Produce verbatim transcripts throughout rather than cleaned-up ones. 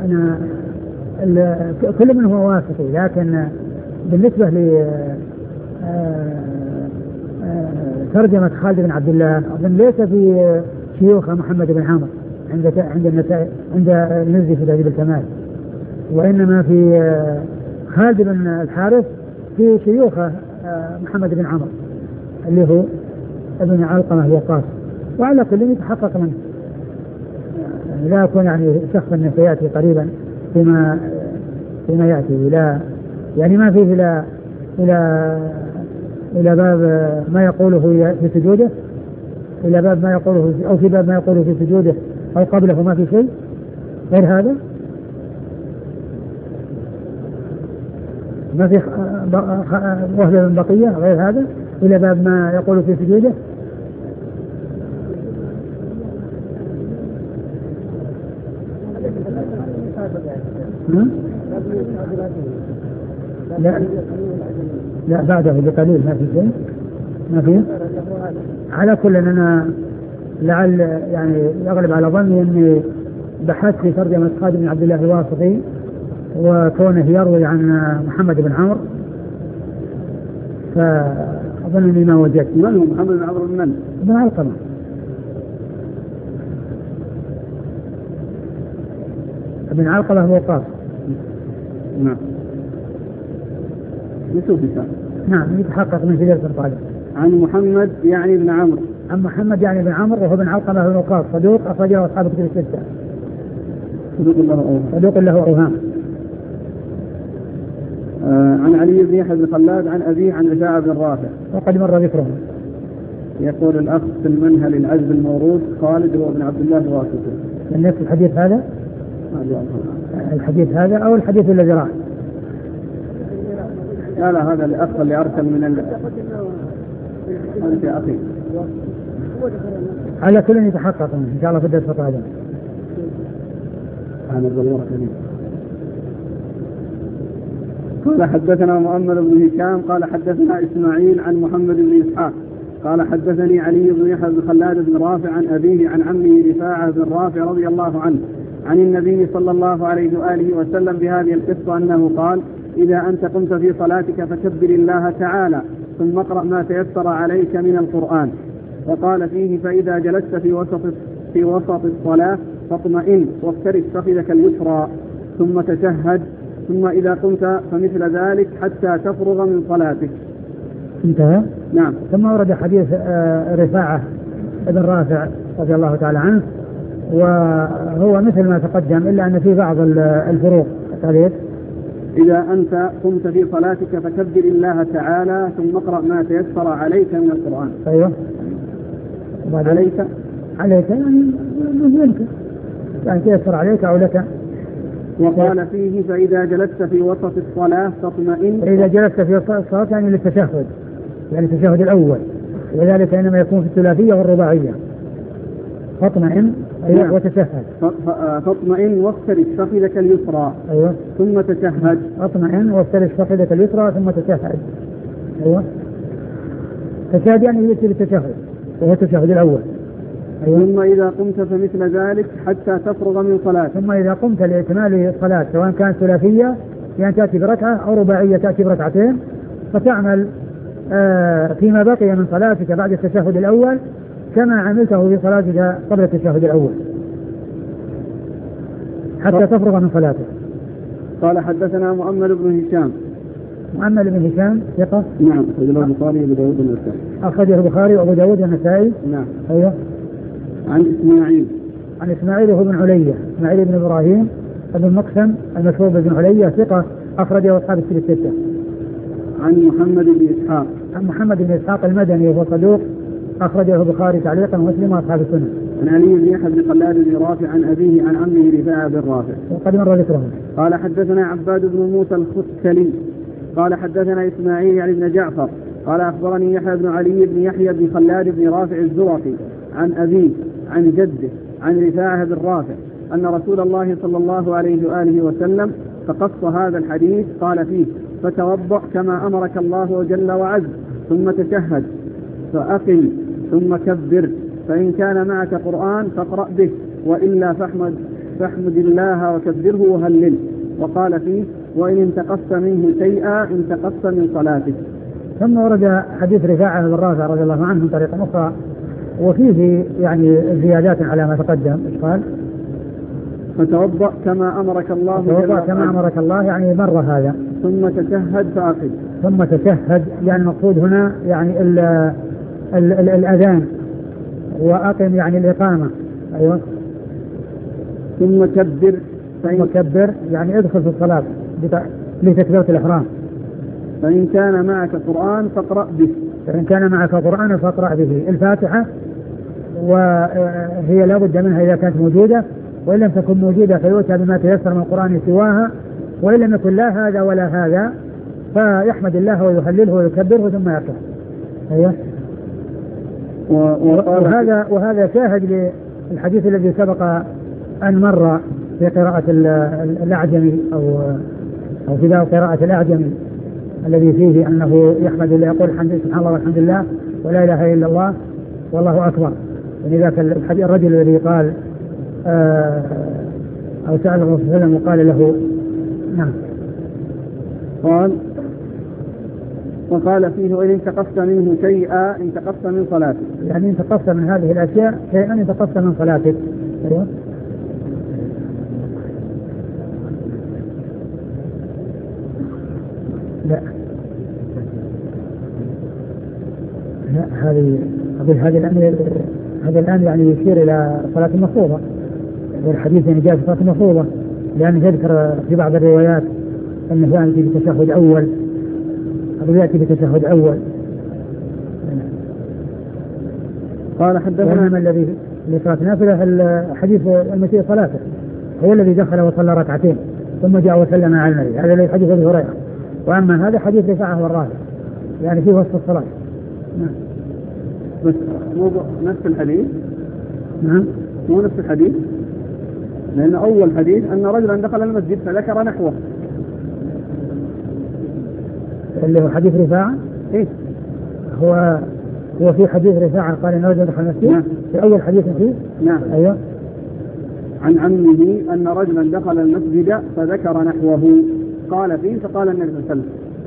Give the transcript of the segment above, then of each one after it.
أنا كل من هو واسطي، لكن بالنسبة ل ترجمة خالد بن عبد الله أظن ليس في شيوخ محمد بن عمرو عند عند النسائي عند المزي في تهذيب الكمال، وإنما في خالد بن الحارث في شيوخ محمد بن عمرو اللي هو ابن علقمة الوقاص. وعلى كل يتحقق منه لا يكون يعني شخصا سيأتي قريبا فيما فيما يأتي إلى يعني ما فيه إلى إلى إلى باب ما يقوله في سجوده، إلى باب ما يقوله أو في باب ما يقوله في سجوده أو قبله ما في شيء غير هذا، ما في وهلة من بقية غير هذا إلى باب ما يقوله في سجوده. لا لا بعده بقليل ما في شيء ما فيه. على كل أنا لعل يعني يغلب على ظني أني بحثت في ترجمة خالد بن عبد الله الواسطي وكونه يروي عن محمد بن عمرو، فأظن أني ما وجدت. من هو محمد بن عمرو بن من؟ بن علقمة. ابن علقمة الوقاص. نعم. يسوع بن نعم يتحقق من سيرة الطالب. عن محمد يعني بن عمرو. عن محمد يعني بن عمرو وهو بن علقمة الوقاص صدوق أخرجه أصحاب الكتب الستة. صدوق له أوهام. صدوق له أوهام. آه عن علي بن يحيى بن خلاد عن أبيه عن رفاعة بن رافع وقد مر ذكره. يقول الأخ في المنهل العزب الموروث خالد هو ابن عبد الله الواسطي. من نفس الحديث هذا؟ الحديث هذا أو الحديث الذي راح؟ لا لا هذا الأخ اللي أرسل من ال... أنت يا أخي. على كل يتحقق إن شاء الله في الدرس القادم. أنا الضرورة كريم. قال حدثنا مؤمل بن هشام قال حدثنا إسماعيل عن محمد بن إسحاق قال حدثني علي بن يحيى بن خلاد بن رافع عن أبيه عن عمه رفاعة بن رافع رضي الله عنه عن النبي صلى الله عليه وآله وسلم بهذه القصة أنه قال: إذا أنت قمت في صلاتك فكبر الله تعالى ثم اقرأ ما تيسر عليك من القرآن. وقال فيه: فإذا جلست في وسط في وسط الصلاة فاطمئن وافترش فخذك اليسرى ثم تشهد، ثم إذا قمت فمثل ذلك حتى تفرغ من صلاتك. انتهى. نعم. ثم ورد حديث رفاعة بن رافع رضي الله تعالى عنه، وهو مثل ما تقدم إلا أن في بعض الفروق. قالت: إذا أنت قمت في صلاتك فكبر الله تعالى ثم اقرأ ما تيسر عليك من القرآن. أيوه. عليك عليك يعني منك يعني تيسر عليك أو لك. وقال فيه: فإذا جلست في وسط الصلاة فاطمئن. فإذا جلست في وسط الصلاة يعني للتشهد، يعني التشهد الأول، وذلك إنما يكون في الثلاثية والرباعية. فاطمئن أيوة وتشهد. فاطمئن وافترش فخذك اليسرى. أيوة. ثم تشهد. فاطمئن وافترش فخذك اليسرى ثم تشهد. أيوة. تشهد يعني يأتي بالتشهد وهو التشهد الأول. أيوة. ثم إذا قمت فمثل ذلك حتى تفرغ من صلاة. ثم إذا قمت لإكمال الصلاة سواء كانت ثلاثية يعني تأتي بركعة أو رباعية تأتي بركعتين، فتعمل آه فيما بقي من صلاتك بعد التشهد الأول كما عملته في صلاتك قبل التشهد الأول حتى تفرغ من صلاتك. قال حدثنا مؤمل بن هشام. مؤمل بن هشام ثقة. نعم. أخرجه البخاري وأبو داود والنسائي. أخرجه البخاري وأبو داود والنسائي. نعم. أيوه. عن إسماعيل. عن إسماعيل هو بن علية، إسماعيل بن إبراهيم بن مقسم المشهور بن علية ثقة أخرجه أصحاب الكتب الستة. عن محمد بن إسحاق. عن محمد بن إسحاق المدني وهو صدوق أخرجه البخاري تعليقا ومسلم وأصحاب السنة. عن علي بن يحيى بن خلاد بن رافع عن أبيه عن عمه رفاعة بن رافع وقد مر ذكرهم. قال حدثنا عباد بن موسى الختلي قال حدثنا إسماعيل يعني بن جعفر قال أخبرني يحيى بن علي بن يحيى بن خلاد بن رافع الزرقي عن أبيه عن جده عن رفاعة بن رافع أن رسول الله صلى الله عليه وآله وسلم فقص هذا الحديث قال فيه: فتوضأ كما أمرك الله جل وعز ثم تشهد فأقم ثم كبر، فإن كان معك قرآن فاقرأ به وإلا فاحمد فاحمد الله وكبره وهلله. وقال فيه وإن انتقصت منه شيئا انتقصت من صلاتك. ثم ورد حديث رفاعة بن رافع رضي الله عنه من طريق أخرى وفيه يعني زيادات على ما تقدم. قال فتوضأ كما أمرك الله فتوضأ كما أمرك الله يعني مر هذا ثم تشهد فأقم. ثم تشهد يعني المقصود هنا يعني ال ال ال الأذان وأقم يعني الإقامة. أيوة. ثم كبر ثم كبر يعني ادخل في الصلاة لتكبيرة الإحرام. فإن كان معك قرآن فاقرأ به. فإن كان معك قرآن فاقرأ به الفاتحة وهي لا بد منها إذا كانت موجودة وإن لم تكن موجودة فيؤتى بما تيسر من القرآن سواها وإن لم يكن لا هذا ولا هذا فيحمد الله ويهلله ويكبره ثم يقرأ. أيوة. وهذا وهذا شاهد للحديث الذي سبق أن مر في قراءة الأعجمي أو أو في باب قراءة الأعجمي الذي فيه أنه يحمد الله يقول الحمد سبحان الله والحمد لله ولا إله إلا الله والله أكبر. يعني ذاك الرجل الذي قال آه أو سأل الرسول صلى الله عليه وسلم وقال له نعم قال وقال فيه وإن انتقصت منه شيئا انتقصت من صلاتك. يعني انتقصت من هذه الأشياء شيئا انتقصت من صلاتك. أيوة. لا لا هذه هذه الآن هذا الآن يعني يشير إلى صلاة المفروضة. الحديث يعني جاء في صلاة المفروضة لأن يذكر في بعض الروايات أنه يأتي بتشهد أول أو يأتي بتشهد أول. قال حدثنا من الذي لصلاة نافلة الحديث المسيء صلاته هو الذي دخل وصلى ركعتين ثم جاء وسلم على النبي. هذا الذي حديث أبي هريرة. وأما هذا حديث رفاعة والرافع يعني فيه وصف الصلاة. نعم. بس مو نفس الحديث. نعم. مو نفس الحديث لأن أول حديث أن رجلا دخل المسجد فذكر نحوه اللي هو حديث رفاعة. إيه هو هو في حديث رفاعة قال إن رجلا دخل المسجد. نعم. في أول حديث فيه. نعم. أيوه. عن عمه أن رجلا دخل المسجد فذكر نحوه قال فيه فقال النبي صلى الله عليه وسلم.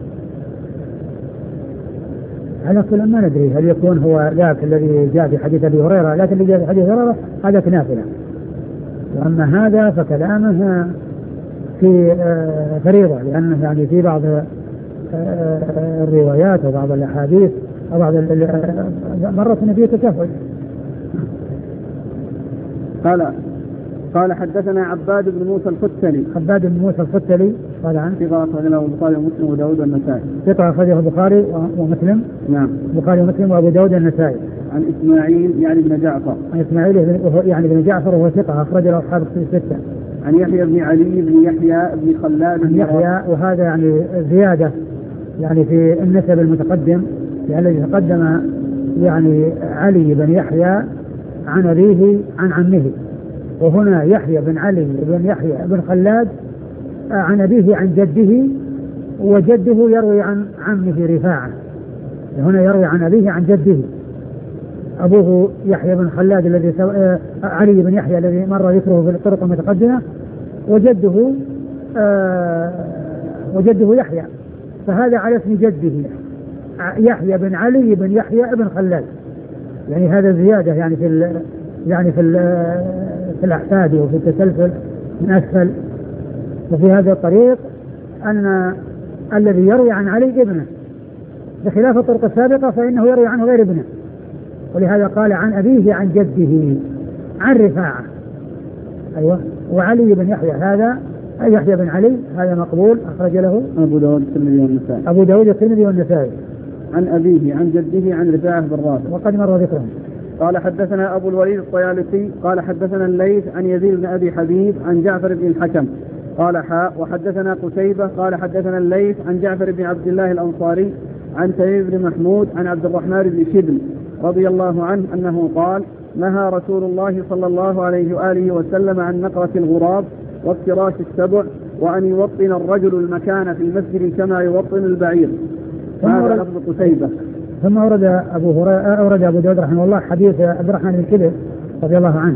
على كل ما ندري هل يكون هو ذاك الذي جاء في حديث أبي هريرة لكن اللي جاء في حديث هريرة هذا نافلة. وأما هذا فكلامه في فريضة لأنه يعني في بعض الروايات وبعض الأحاديث وبعض مرة النبي تشهد. قال قال حدثنا عباد بن موسى الفتلي. عباد بن موسى الفتلي قال عن ثقة أخرج له البخاري ومسلم وداود والنسائي. ثقة أخرجه البخاري ومسلم. نعم. البخاري ومسلم وأبو داود والنسائي. عن إسماعيل يعني بن جعفر. عن إسماعيل يعني بن جعفر وهو ثقة أخرج له أصحاب الستة. عن يحيى بن علي بن يحيى بن خلاد بن يحيى وهذا يعني زيادة يعني في النسب المتقدم لأن الذي تقدم يعني علي بن يحيى عن أبيه عن عمه وهنا يحيى بن علي بن يحيى بن خلاد عن أبيه عن جده وجده يروي عن عمه رفاعة. هنا يروي عن أبيه عن جده. أبوه يحيى بن خلاد الذي سو... علي بن يحيى الذي مر ذكره في الطرق المتقدمة وجده آه وجده يحيى فهذا على اسم جده يحيى بن علي بن يحيى بن خلاد. يعني هذا زيادة يعني في ال... يعني في ال... في الأحفاد وفي التسلسل من أسفل. وفي هذا الطريق أن الذي يروي عن علي ابنه بخلاف الطرق السابقة فإنه يروي عنه غير ابنه ولهذا قال عن أبيه عن جده عن رفاعة. أيوة. وعلي بن يحيى هذا أي يحيى بن علي هذا مقبول أخرج له أبو داود الترمذي والنسائي. أبو داود الترمذي والنسائي. عن أبيه عن جده عن رفاعة بن رافع وقد مر ذكرهم. قال حدثنا أبو الوليد الطيالسي قال حدثنا الليث عن يزيد بن أبي حبيب عن جعفر بن الحكم قال حاء وحدثنا قتيبة قال حدثنا الليث عن جعفر بن عبد الله الأنصاري عن تميم بن محمود عن عبد الرحمن بن شبل رضي الله عنه أنه قال نهى رسول الله صلى الله عليه وآله وسلم عن نقرة الغراب وافتراش السبع وأن يوطن الرجل المكان في المسجد كما يوطن البعير. هذا لفظ قتيبة. ثم أورد أبو هريرة أورد أبو داود رحمه الله حديث عبد الرحمن بن شبل رضي الله عنه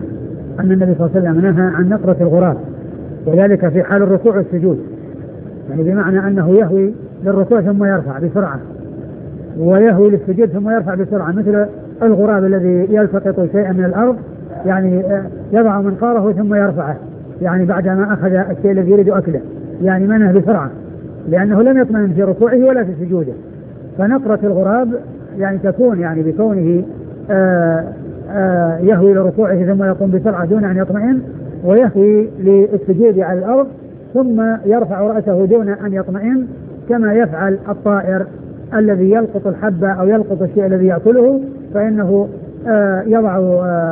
أن النبي صلى الله عليه وسلم نهى عن نقرة الغراب، وذلك في حال الركوع والسجود، يعني بمعنى أنه يهوي للركوع ثم يرفع بسرعة، ويهوي للسجود ثم يرفع بسرعة، مثل الغراب الذي يلتقط شيئا من الأرض، يعني يضع منقاره ثم يرفعه، يعني بعدما أخذ الشيء الذي يريد أكله، يعني منه بسرعة، لأنه لم يطمئن في ركوعه ولا في سجوده. فنقرة الغراب يعني تكون يعني بكونه آآ آآ يهوي لركوعه ثم يقوم بسرعة دون أن يطمئن، ويهوي للسجود على الأرض ثم يرفع رأسه دون أن يطمئن، كما يفعل الطائر الذي يلقط الحبة أو يلقط الشيء الذي يأكله، فإنه يضع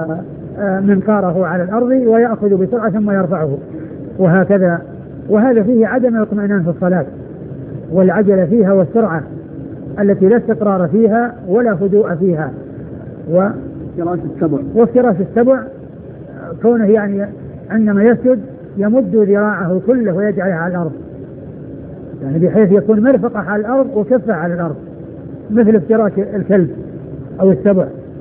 منقاره على الأرض ويأخذ بسرعة ثم يرفعه، وهكذا. وهذا فيه عدم الاطمئنان في الصلاة، والعجلة فيها والسرعة التي لا استقرار فيها ولا هدوء فيها، و فراش السبع وفراش السبع كونه يعني عندما يسجد يمد ذراعه كله ويجعلها على الأرض، يعني بحيث يكون مرفقه على الأرض وكفه على الأرض مثل افتراش الكلب أو السبع،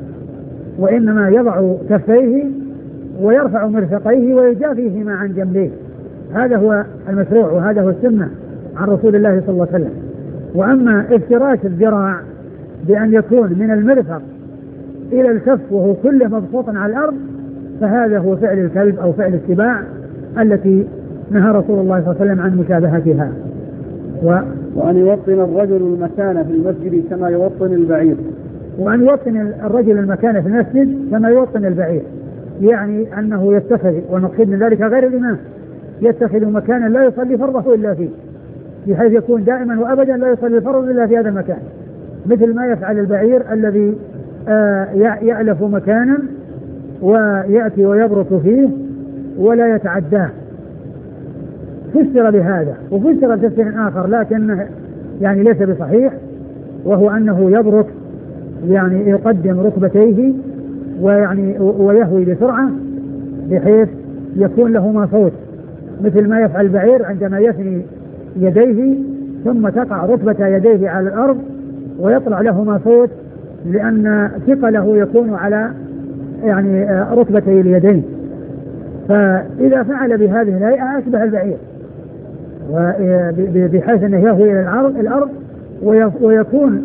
وإنما يضع كفيه ويرفع مرفقيه ويجافيهما عن جنبيه، هذا هو المشروع وهذا هو السنة عن رسول الله صلى الله عليه وسلم. وأما افتراش الذراع بأن يكون من المرفق إلى الكف وهو كله مبسوط على الأرض، فهذا هو فعل الكلب أو فعل السباع التي نهى رسول الله صلى الله عليه وسلم عن مشابهتها. و... وأن يوطن الرجل المكان في المسجد كما يوطن البعير، وأن يوطن الرجل المكان في المسجد كما يوطن البعير، يعني أنه يتخذ، والمقصود من ذلك غير الإمام، يتخذ مكانا لا يصلي فرضه إلا فيه، بحيث يكون دائما وأبدا لا يصلي الفرض إلا في هذا المكان، مثل ما يفعل البعير الذي آه يألف مكانا ويأتي ويبرك فيه ولا يتعداه. فسر بهذا، وفسر بتفسير آخر لكن يعني ليس بصحيح، وهو أنه يبرك يعني يقدم ركبتيه ويعني ويهوي بسرعة بحيث يكون لهما صوت، مثل ما يفعل البعير عندما يثني يديه ثم تقع ركبة يديه على الأرض ويطلع لهما صوت، لأن ثقله يكون على يعني ركبتي اليدين، فإذا فعل بهذه الهيئة أشبه البعير، بحيث أنه يهوي إلى الأرض ويكون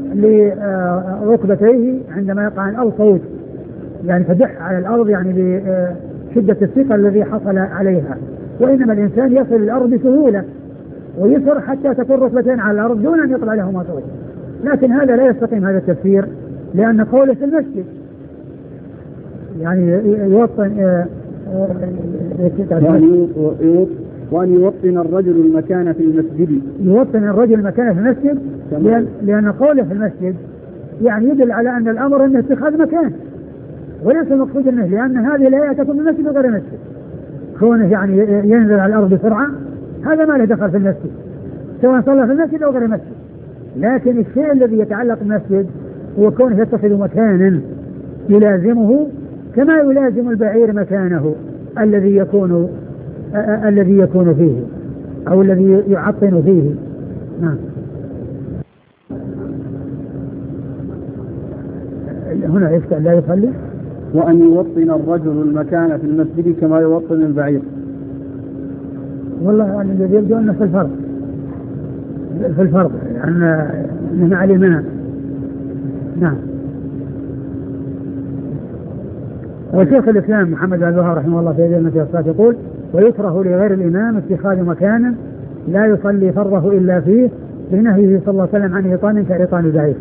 لركبتيه عندما يقع الأرض صوت، يعني تدح على الأرض يعني بشدة الثقل الذي حصل عليها. وإنما الإنسان يصل الأرض بسهولة ويسر حتى تكون ركبتين على الأرض دون أن يطلع لهما صوت، لكن هذا لا يستقيم هذا التفسير، لأن قوله في المسجد يعني يوطن وأن يوطن الرجل المكان في المسجد، يوطن الرجل المكان في المسجد، لأن, لأن قوله في المسجد يعني يدل على أن الأمر أنه اتخاذ مكان، وليس المقصود أنه، لأن هذه الهيئة تكون في المسجد وغير المسجد، كونه يعني ينزل على الأرض بسرعة هذا ما له دخل في المسجد، سواء صلى في المسجد أو غير المسجد. لكن الشيء الذي يتعلق بالمسجد هو كونه يتخذ مكانا يلازمه كما يلازم البعير مكانه الذي يكون آه الذي يكون فيه أو الذي يعطن فيه. نعم. هنا يفتح لا يصلي. وأن يوطن الرجل المكان في المسجد كما يوطن البعير. والله يعني الذي يبدو أنه في الفرق في الفرق أن مع الإمام. نعم. وشيخ الإسلام محمد بن عبد الوهاب رحمه الله في هذه الصلاة يقول: ويكره لغير الإمام اتخاذ مكانا لا يصلي فرضه إلا فيه، لنهيه صلى الله عليه وسلم عن إيطان كإيطان البعير.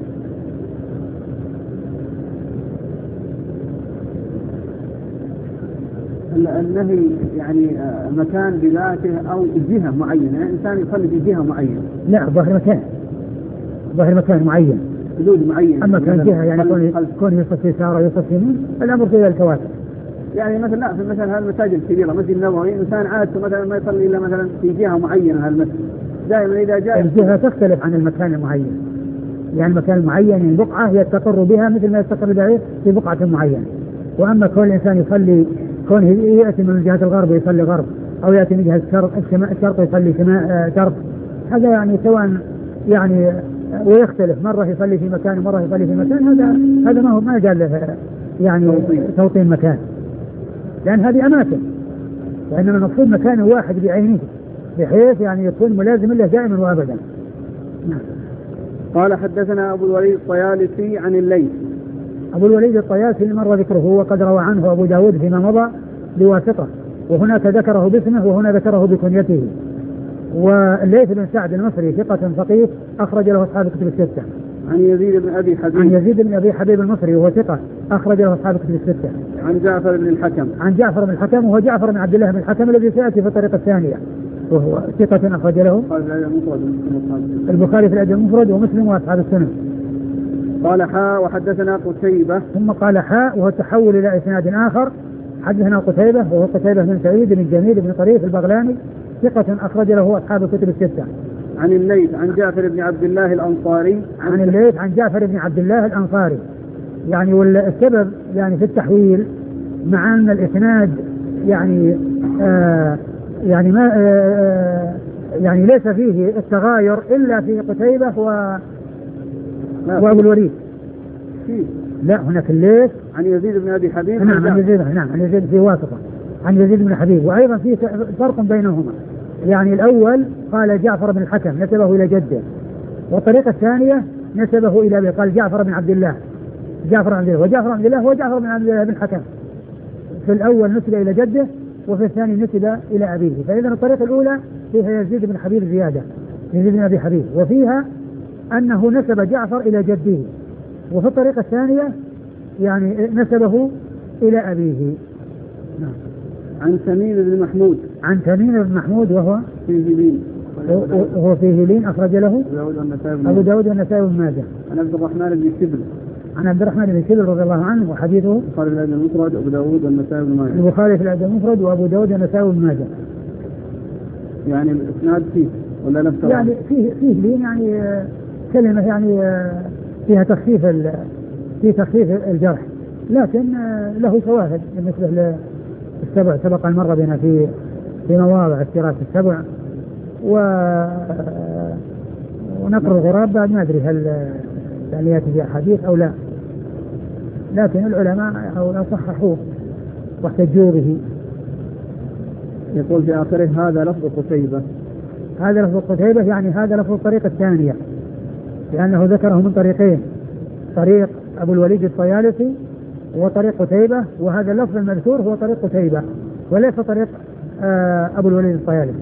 النهي يعني مكان بذاته أو جهة معينة، يعني إنسان يصلي في جهة معينة. لا، ظاهر مكان ظاهر مكان معين، حدود معين. أما كان جهة يعني كون يصف يسار يصف يمين الأمر في الكواتب. يعني مثلا لا في مثلا هالمساجد الكبيرة مسجد النبوي إنسان عادته مثلا ما يصلي إلا مثلا في جهة معينة هالمسجد، دائما إذا جاء الجهة تختلف عن المكان المعين، يعني المكان المعين يعني بقعة يستقر بها مثل ما يستقر البعير في بقعة معينة. وأما كل إنسان يصلي كونه يأتي من جهة الغرب يصلي غرب، أو يأتي من جهة الشرق الشرق يصلي شرق، هذا يعني سواء يعني ويختلف، مرة يصلي في مكان ومرة يصلي في مكان، هذا هذا ما هو ما جاء له يعني توطين مكان. لأن هذه أماكن، وإنما المقصود مكان واحد بعينه بحيث يعني يكون ملازم له دائما وأبدا. نعم. قال حدثنا أبو الوليد الطيالسي عن الليث. أبو الوليد الطيالسي مر ذكره وقد روى عنه أبو داود فيما مضى بواسطة، وهناك ذكره باسمه وهنا ذكره بكنيته. والليث بن سعد المصري ثقة فقيه أخرج له أصحاب الكتب الستة. عن يزيد بن أبي حبيب. عن يزيد بن أبي حبيب المصري وهو ثقة أخرج له أصحاب الكتب الستة. عن جعفر بن الحكم. عن جعفر بن الحكم وهو جعفر بن عبد الله بن الحكم الذي سيأتي في الطريقة الثانية، وهو ثقة أخرج له البخاري في الأدب المفرد ومسلم وأصحاب السنن. قال حاء وحدثنا قتيبة. ثم قال حاء وهو التحول إلى إسناد آخر. حدثنا قتيبة وهو قتيبة بن سعيد بن جميل بن طريف البغلاني ثقة أخرج له أصحاب الكتب الستة. عن الليث عن جعفر بن عبد الله الأنصاري. عن الليث عن جعفر بن عبد الله الأنصاري. يعني والسبب يعني في التحويل مع أن الإسناد يعني آه يعني ما آه يعني ليس فيه التغاير إلا في قتيبة و وأبو الوليد. لا هناك الليث عن يزيد بن أبي حبيب. نعم عن يزيد نعم عن يزيد في واسطة عن يزيد بن حبيب، وأيضا في فرق بينهما. يعني الأول قال جعفر بن الحكم نسبه إلى جده، والطريقة الثانية نسبه إلى قال جعفر بن عبد الله جعفر بن عبد الله وجعفر بن عبد الله هو جعفر بن عبد الله بن الحكم. في الأول نسب إلى جده وفي الثاني نسب إلى أبيه. فإذا الطريقة الأولى فيها يزيد بن حبيب زيادة يزيد بن أبي حبيب، وفيها أنه نسب جعفر إلى جده، وفي الطريقة الثانية يعني نسبه إلى أبيه. نعم. عن تميم بن محمود. عن تميم بن محمود وهو فيه لين وهو فيه لين أخرج له أبو داود والنسائي بن ماجه. عن عبد الرحمن بن شبل. عن عبد الرحمن بن شبل رضي الله عنه وحديثه البخاري في الأدب المفرد وأبو داود والنسائي بن ماجه. البخاري في الأدب المفرد وأبو داود والنسائي بن ماجه. يعني الإسناد فيه ولا نفسه؟ يعني فيه فيه لين يعني كلمة يعني فيها تخفيف في تخفيف الجرح، لكن له شواهد بالنسبة للسبع سبق أن مر بنا في في مواضع افتراس السبع و ونقر الغراب بعد ما أدري هل يعني يأتي في أحاديث أو لا، لكن العلماء أو صححوه واحتجوا به. يقول في آخره هذا لفظ قتيبة. هذا لفظ قتيبة يعني هذا لفظ الطريقة الثانية، لأنه ذكره من طريقين، طريق أبو الوليد الطيالسي وطريق قتيبة، وهذا اللفظ المذكور هو طريق قتيبة وليس طريق آه أبو الوليد الطيالسي.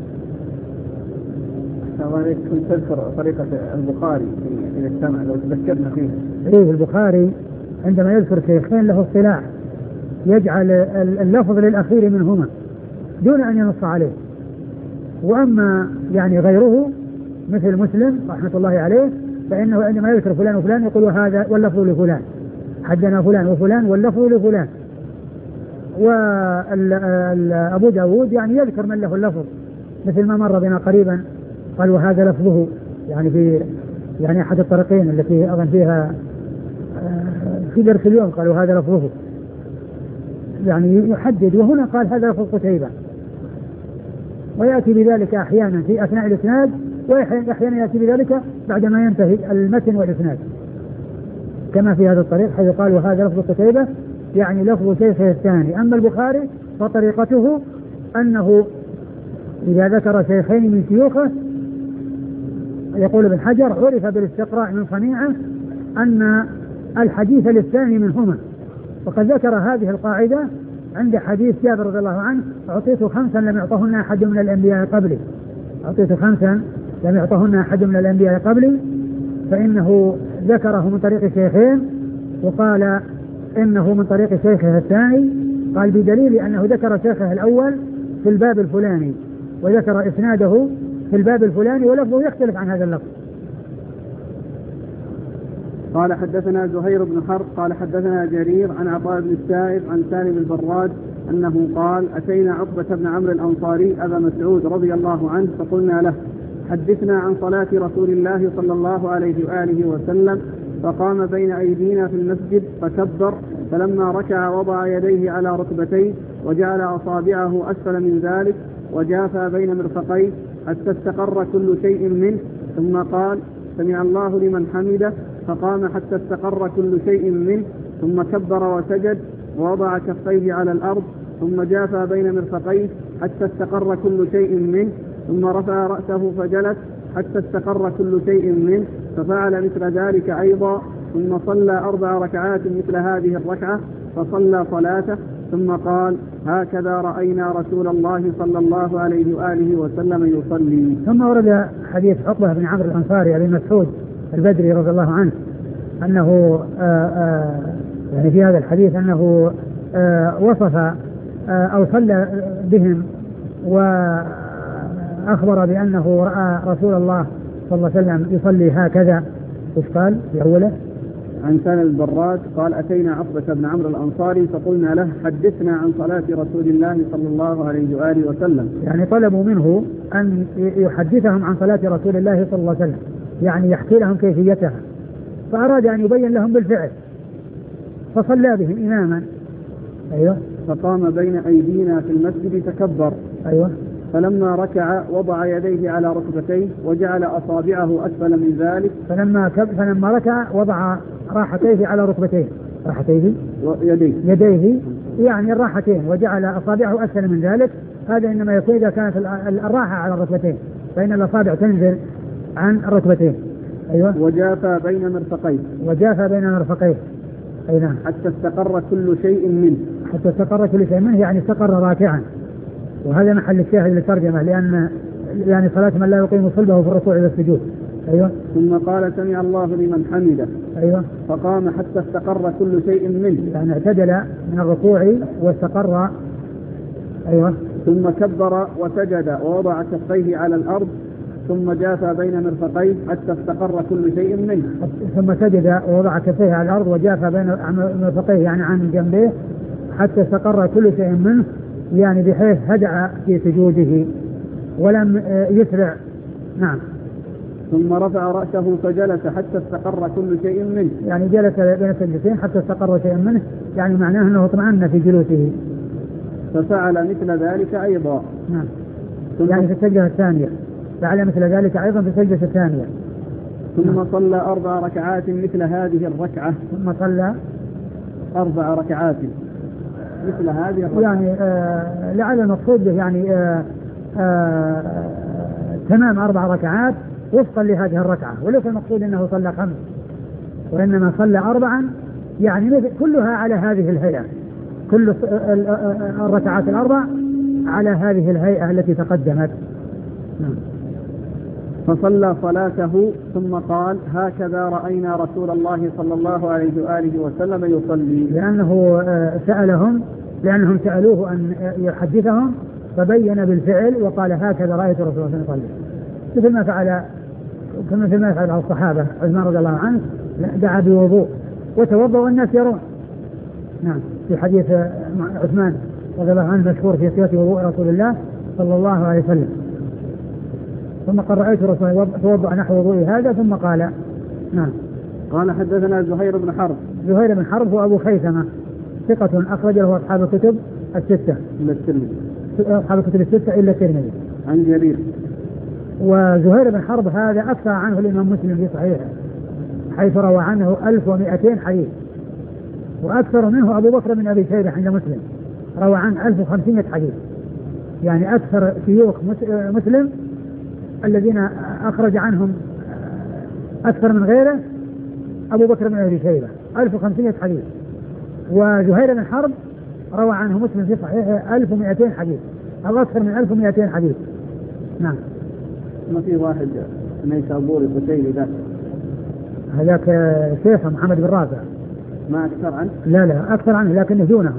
كنت تذكر طريقة البخاري إذا اجتمع لو تذكرنا فيه. إيه البخاري عندما يذكر شيخين له اصطلاح يجعل اللفظ للأخير منهما دون أن ينص عليه، وأما يعني غيره مثل مسلم رحمة الله عليه فإنه عندما يذكر فلان وفلان يقول هذا واللفظ لفلان، حدنا فلان وفلان واللفظ لفلان. وأبو داود يعني يذكر من له اللفظ مثل ما مر بنا قريبا قال وهذا لفظه، يعني في يعني أحد الطريقين التي أظن فيها في درس اليوم قالوا هذا لفظه، يعني يحدد، وهنا قال هذا لفظ قتيبة، ويأتي بذلك أحيانا في أثناء الإسناد وأحيانا يأتي بذلك بعدما ينتهي المتن والإسناد، كما في هذا الطريق حيث قال وهذا لفظ قتيبة يعني لفظ شيخه الثاني. أما البخاري فطريقته أنه إذا ذكر شيخين من شيوخه يقول ابن حجر عرف بالاستقراء من صنيعه أن الحديث للثاني منهما، وقد ذكر هذه القاعدة عند حديث جابر رضي الله عنه أعطيت خمسا لم يعطهن أحد من الأنبياء قبلي أعطيت خمسا لم يعطهن أحد من الأنبياء قبلي فإنه ذكره من طريق شيخين وقال إنه من طريق شيخه الثاني، قال بدليل أنه ذكر شيخه الأول في الباب الفلاني وذكر إسناده في الباب الفلاني ولفظه يختلف عن هذا اللفظ. قال حدثنا زهير بن حرب قال حدثنا جرير عن عطاء بن السائب عن سالم البراد أنه قال أتينا عقبة بن عمرو الأنصاري أبا مسعود رضي الله عنه فقلنا له حدثنا عن صلاة رسول الله صلى الله عليه وآله وسلم، فقام بين أيدينا في المسجد فكبر، فلما ركع وضع يديه على ركبتيه وجعل أصابعه أسفل من ذلك وجافى بين مرفقيه حتى استقر كل شيء منه، ثم قال سمع الله لمن حمده، فقام حتى استقر كل شيء منه، ثم كبر وسجد ووضع كفيه على الأرض ثم جاثى بين مرفقيه حتى استقر كل شيء منه، ثم رفع رأسه فجلس حتى استقر كل شيء منه، ففعل مثل ذلك أيضا، ثم صلى أربع ركعات مثل هذه الركعة، فصلى صلاته، ثم قال: هكذا رأينا رسول الله صلى الله عليه وآله وسلم يصلي. ثم ورد حديث عقبة بن عمرو الأنصاري أبي مسعود البدري رضي الله عنه أنه آآ آآ يعني في هذا الحديث أنه وصف أو صلى بهم وأخبر بأنه رأى رسول الله صلى الله عليه وسلم يصلي هكذا. إيش قال في أوله؟ عن سالم البراد قال: أتينا عقبة بن عمرو الأنصاري فقلنا له: حدثنا عن صلاة رسول الله صلى الله عليه وآله وسلم. يعني طلبوا منه أن يحدثهم عن صلاة رسول الله صلى الله عليه وسلم، يعني يحكي لهم كيفيتها، فأراد أن يبين لهم بالفعل، فصلى بهم إماما. أيوة. فقام بين أيدينا في المسجد تكبر. أيوة. فلما ركع وضع يديه على ركبتيه وجعل أصابعه أسفل من ذلك. فلما كب فلما ركع وضع راحتيه على ركبتيه، راحتيه يديه يديه يعني الراحتين، وجعل أصابعه أسفل من ذلك. هذا إنما يكون إذا كانت الراحة على الركبتين، فإن الأصابع تنزل عن الركبتين. أيوة. وجافى بين مرفقيه وجافى بين مرفقيه أي نعم. حتى استقر كل شيء منه. حتى استقر كل شيء منه يعني استقر راكعا، وهذا محل الشاهد للترجمة، لأن يعني صلاة من لا يقيم صلبه في الركوع والسجود. أيوة. ثم قال: سمع الله لمن حمده. أيوة. فقام حتى استقر كل شيء منه، يعني اعتدل من الركوع واستقر. أيوة. ثم كبر وسجد ووضع كفيه على الأرض، ثم جاثى بين مرفقيه حتى استقر كل شيء منه. ثم سجد ووضع كفيه على الأرض وجاثى بين مرفقيه يعني عن جنبيه حتى استقر كل شيء منه، يعني بحيث هدأ في سجوده ولم يسرع. نعم. ثم رفع رأسه فجلس حتى استقر كل شيء منه، يعني جلس بين السجدتين حتى استقر شيء منه، يعني معناه أنه اطمأن في جلوسه. ففعل مثل ذلك أيضا. نعم. يعني في السجدة الثانية فعل مثل ذلك أيضا في السجدة الثانية. ثم نعم. صلى أربع ركعات مثل هذه الركعة. ثم صلى أربع ركعات مثل هذه الركعة. يعني آه لعل المقصود يعني آه آه تمام أربع ركعات وفقا لهذه الركعة، وليس المقصود أنه صلى خمس، وإنما صلى أربعا يعني كلها على هذه الهيئة، كل الركعات الأربع على هذه الهيئة التي تقدمت. نعم. فصلى صلاته ثم قال: هكذا رأينا رسول الله صلى الله عليه وآله وسلم يصلي. لأنه سألهم لأنهم سألوه أن يحدثهم فبين بالفعل وقال: هكذا رأيت رسول الله صلى الله عليه وسلم يصلي، مثل ما فعل مثل ما فعل الصحابة. عثمان رضي الله عنه دعا بوضوء وتوضأ والناس يرون. نعم. في حديث عثمان رضي الله عنه مشهور في صفة وضوء رسول الله صلى الله عليه وسلم. ثم قال: رأيت رسول الله توضأ نحو وضوء هذا، ثم قال. نعم. قال: حدثنا زهير بن حرب. زهير بن حرب هو أبو خيثمة ثقة أخرج له أصحاب الكتب الستة إلا الترمذي. أصحاب الكتب الستة إلا الترمذي. عن جرير. وزهير بن حرب هذا أكثر عنه الإمام مسلم في صحيحه، حيث روى عنه ألف ومئتين حديث، وأكثر منه أبو بكر بن أبي شيبة عند مسلم روى عنه ألف وخمسمائة حديث. يعني أكثر شيوخ مسلم الذين أخرج عنهم أكثر من غيره أبو بكر بن أبي شيبة ألف وخمسمائة حديث، وزهير بن حرب روى عنه مسلم في صحيحه ألف ومئتين حديث أو أكثر من ألف ومئتين حديث. نعم. ما في واحد نيسابوري قتيلي ذاك هذاك شيخ محمد بن رافع ما أكثر عنه؟ لا لا أكثر عنه، لكنه دونه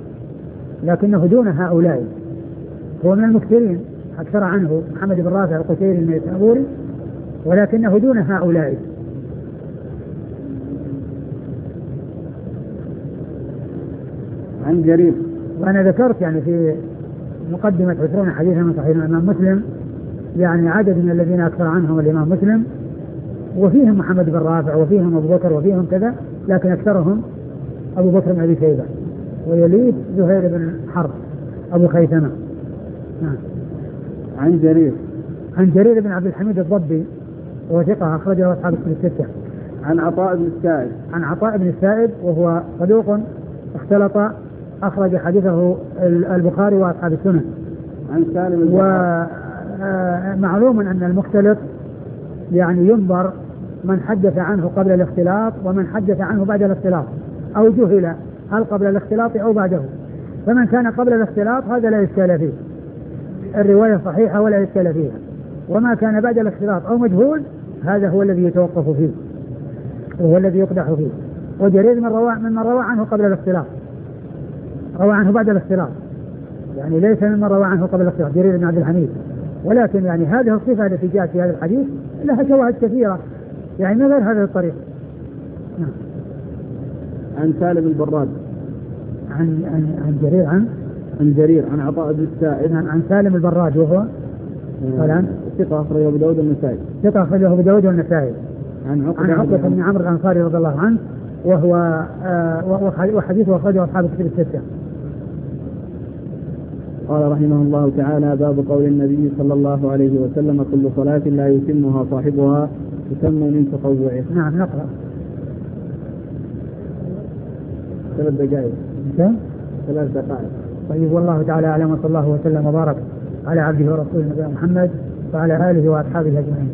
لكنه دون هؤلاء، هو من المكثرين. أكثر عنه محمد بن رافع القتيلي النيسابوري، ولكنه دون هؤلاء. عن جرير. وأنا ذكرت يعني في مقدمة عشرون حديثا من صحيح الإمام مسلم يعني عدد من الذين أكثر عنهم الإمام مسلم، وفيهم محمد بن رافع وفيهم أبو بكر وفيهم كذا، لكن أكثرهم أبو بكر بن أبي شيبة، ويليه زهير بن حرب أبو خيثمة. نعم. عن جرير. عن جرير بن عبد الحميد الضبي وهو ثقة أخرجه أصحاب الكتب الستة. عن عطاء بن السائب. عن عطاء بن السائب وهو صدوق اختلط أخرج حديثه البخاري وأصحاب السنن. عن سالم ومعلوم أن المختلط يعني ينظر من حدث عنه قبل الاختلاط ومن حدث عنه بعد الاختلاط، أو جهل هل قبل الاختلاط أو بعده. فمن كان قبل الاختلاط هذا لا إشكال فيه، الرواية صحيحة ولا إشكال فيها. وما كان بعد الاختلاط أو مجهول هذا هو الذي يتوقف فيه وهو الذي يقدح فيه. وجرير من روى ممن روى عنه قبل الاختلاط، روى عنه بعد الاختلاط، يعني ليس ممن روى عنه قبل الاختلاط جرير بن عبد الحميد. ولكن يعني هذه الصفة التي جاءت في هذا الحديث لها شواهد كثيرة يعني من غير هذه الطريقة. نعم. عن سالم البراد عن عن عن جرير عن عن جرير عن عطاء بن السائب عن, عن سالم البراد وهو فلان ثقة أخرجه أبو داود والنسائي. ثقة أخرجه أبو داود والنسائي. عن عقبة بن عمرو الأنصاري رضي الله عنه وهو آه وحديثه أخرجه أصحاب الكتب الستة. قال رحمه الله تعالى: باب قول النبي صلى الله عليه وسلم: كل صلاة لا يتمها صاحبها تتم من تطوعه. نعم نقرأ. ثلاث دقائق. ثلاث دقائق. طيب، والله تعالى أعلم، وصلى الله وسلم وبارك على عبده ورسوله نبينا محمد وعلى آله وأصحابه أجمعين.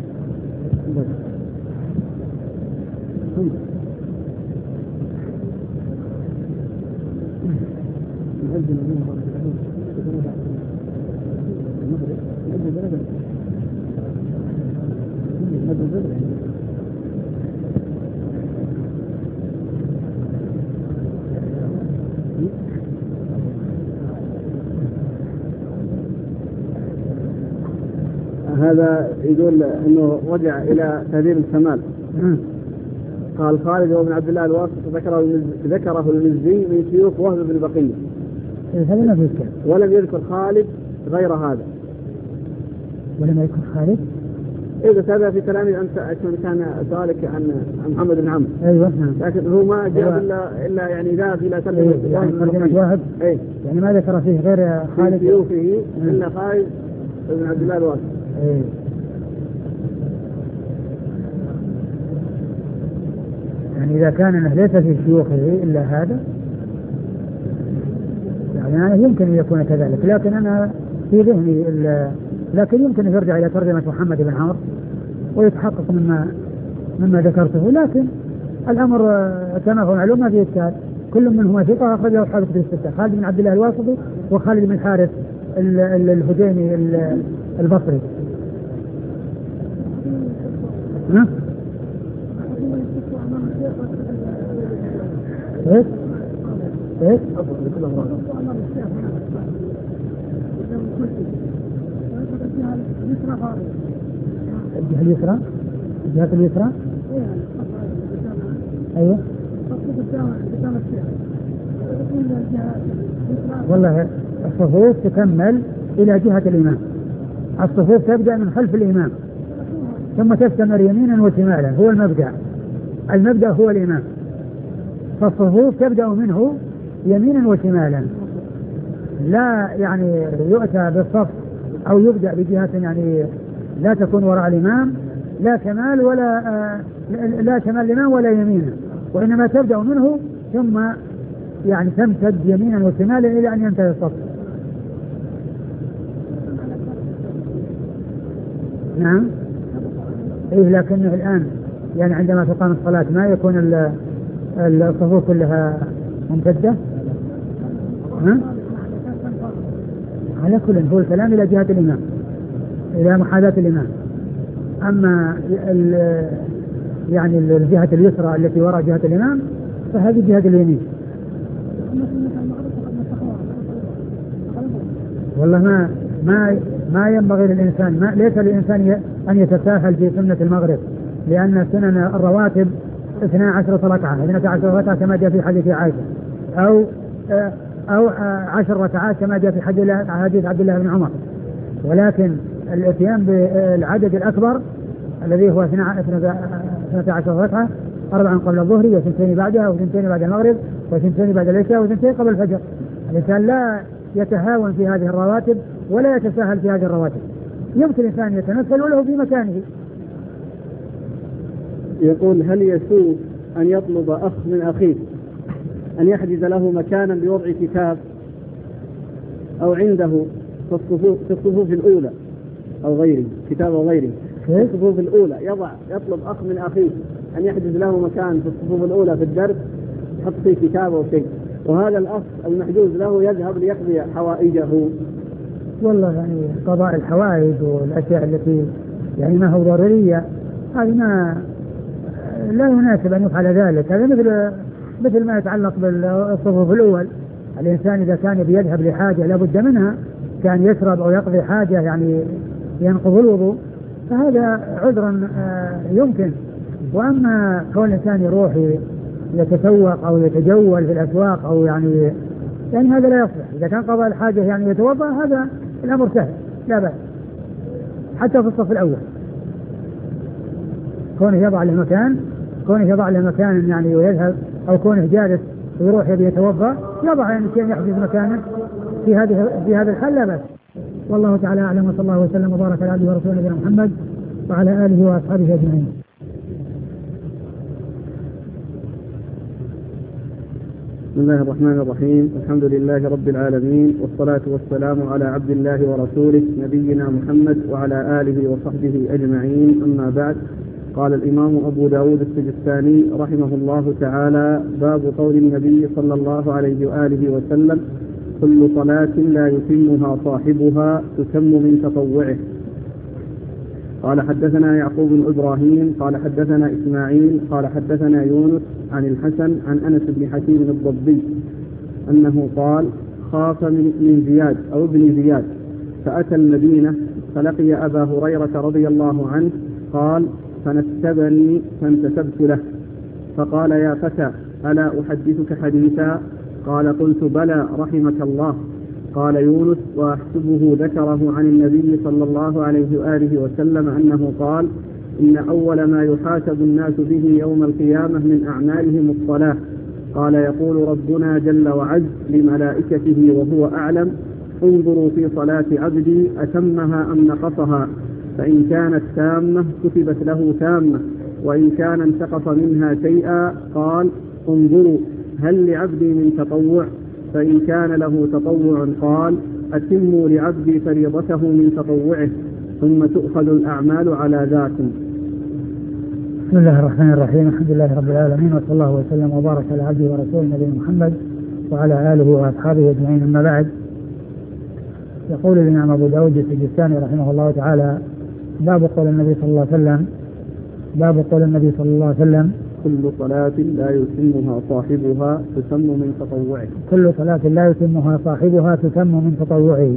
هذا يقول انه رجع الى تهذيب الكمال. قال: خالد بن عبد الله الواسط ذكره ذكره المزي من شيوخ وهب بن بقية. هذا ما فيه كلام. ولم يذكر خالد غير هذا. ولم يذكر خالد؟ إذا هذا في كلامي أنت كان سالك عن محمد بن عمرو. أيوة نعم. لكن هو ما جاء إلا إلا يعني ذهب إلى ترجمة أيوة يعني ترجمة وهب. أي يعني ما ذكر فيه غير خالد في شيوخه إلا خالد بن عبد الله الواسط. أي. يعني إذا كان ليس في شيوخه إلا هذا يعني يمكن أن يكون كذلك، لكن أنا في ذهني لكن يمكن أن يرجع إلى ترجمة محمد بن عمرو ويتحقق مما مما ذكرته. لكن الأمر كما هو معلوم ما فيه إشكال، كل منهما ثقة أخرجه أصحاب الكتب الستة: خالد بن عبد الله الواسطي وخالد بن الحارث الهجيمي البصري. ها؟ ايش؟ ايش؟ الجهة اليسرى؟ الجهة اليسرى؟ ايوه. والله الصفوف تكمل الى جهة الامام، الصفوف تبدأ من خلف الامام ثم تستمر يمينا وشمالا، هو المبدأ، المبدأ هو الامام، فالصفوف تبدأ منه يمينا وشمالا، لا يعني يؤتى بالصف أو يبدأ بجهة يعني لا تكون وراء الإمام لا شمال ولا آه لا شمال الإمام ولا يمينا، وإنما تبدأ منه ثم يعني تمتد يمينا وشمالا إلى أن ينتهي الصف. نعم. إيه لكنه الآن يعني عندما تقام الصلاة ما يكون الصفوف كلها ممتدة. ها؟ على كل هو الكلام إلى جهة الإمام، إلى محاذاة الإمام. أما يعني الجهة اليسرى التي وراء جهة الإمام فهذه جهة اليمين. والله ما ما ما ينبغي للإنسان، ما ليس للإنسان أن يتساهل في سنة المغرب، لأن سنن الرواتب اثنا عشر ركعة، اثنا عشر ركعة كما جاء في حديث عائشة، أو أو عشر ركعات كما جاء في حديث عبد الله بن عمر. ولكن الاتيان بالعدد الأكبر الذي هو اثنا عشر ركعة، أربعا قبل الظهر وثنتين بعدها وثنتين بعد المغرب وثنتين بعد العشاء وثنتين قبل الفجر. الإنسان لا يتهاون في هذه الرواتب ولا يتساهل في هذه الرواتب، يمكن الإنسان يتنفل وله في مكانه. يقول: هل يسوء أن يطلب أخ من أخيه أن يحجز له مكانا بوضع كتاب أو عنده في الصفوف, في الصفوف الأولى أو غيره، كتاب أو غيره في الصفوف الأولى، يضع يطلب أخ من أخيه أن يحجز له مكان في الصفوف الأولى في الدرس يحط فيه كتاب أو شيء، وهذا الأخ المحجوز له يذهب ليقضي حوائجه. والله يعني قضاء الحوائج والأشياء التي يعني ما هو ضرورية هذه ما لا يناسب أن يفعل ذلك. هذا مثل مثل ما يتعلق بالصفوف الأول، الإنسان إذا كان بيذهب لحاجة لابد منها، كان يشرب أو يقضي حاجة يعني ينقض الوضوء، فهذا عذرا يمكن. وأما كون الإنسان يروح يتسوق أو يتجول في الأسواق أو يعني يعني هذا لا يصلح. إذا كان قضاء الحاجة يعني يتوضأ هذا الأمر سهل لا بأس، حتى في الصف الأول كونه يضع له مكان كونه يضع له مكان يعني ويذهب، أو كونه جالس ويروح يبي يتوضأ يضع يعني شيء يحجز مكانه في هذه في هذا الحال لا بأس. والله تعالى أعلم، وصلى الله وسلم وبارك على عبده ورسوله نبينا محمد وعلى آله وأصحابه أجمعين. بسم الله الرحمن الرحيم، الحمد لله رب العالمين، والصلاة والسلام على عبد الله ورسوله نبينا محمد وعلى آله وصحبه أجمعين، أما بعد. قال الإمام أبو داود السجستاني رحمه الله تعالى: باب قول النبي صلى الله عليه وآله وسلم: كل صلاة لا يتمها صاحبها تتم من تطوعه. قال حدثنا يعقوب بن إبراهيم قال حدثنا إسماعيل قال حدثنا يونس عن الحسن عن أنس بن حكيم الضبي أنه قال: خاف من زياد أو ابن زياد فأتى المدينة فلقي أبا هريرة رضي الله عنه، قال: فنسبني فانتسبت له فقال: يا فتى ألا أحدثك حديثا؟ قال: قلت: بلى رحمك الله. قال يونس: وأحسبه ذكره عن النبي صلى الله عليه وآله وسلم أنه قال: إن أول ما يحاسب الناس به يوم القيامة من أعمالهم الصلاة. قال: يقول ربنا جل وعز لملائكته وهو أعلم: انظروا في صلاة عبدي أتمها أم نقصها، فإن كانت تامة كتبت له تامة، وإن كان انتقص منها شيئا قال: انظروا هل لعبدي من تطوع؟ فإن كان له تطوع قال: أتموا لعبدي فريضته من تطوعه، ثم تؤخذ الأعمال على ذاكم. بسم الله الرحمن الرحيم، الحمد لله رب العالمين، وصلى الله وسلم وبارك على عبده ورسوله نبينا محمد وعلى آله وأصحابه أجمعين، أما بعد. يقول الإمام أبو داود السجستاني رحمه الله تعالى: باب قول النبي صلى الله عليه وسلم باب قول النبي صلى الله عليه وسلم كل صلاة لا يتمها صاحبها تتم من تطوعه. كل صلاة لا يتمها صاحبها تتم من تطوعه.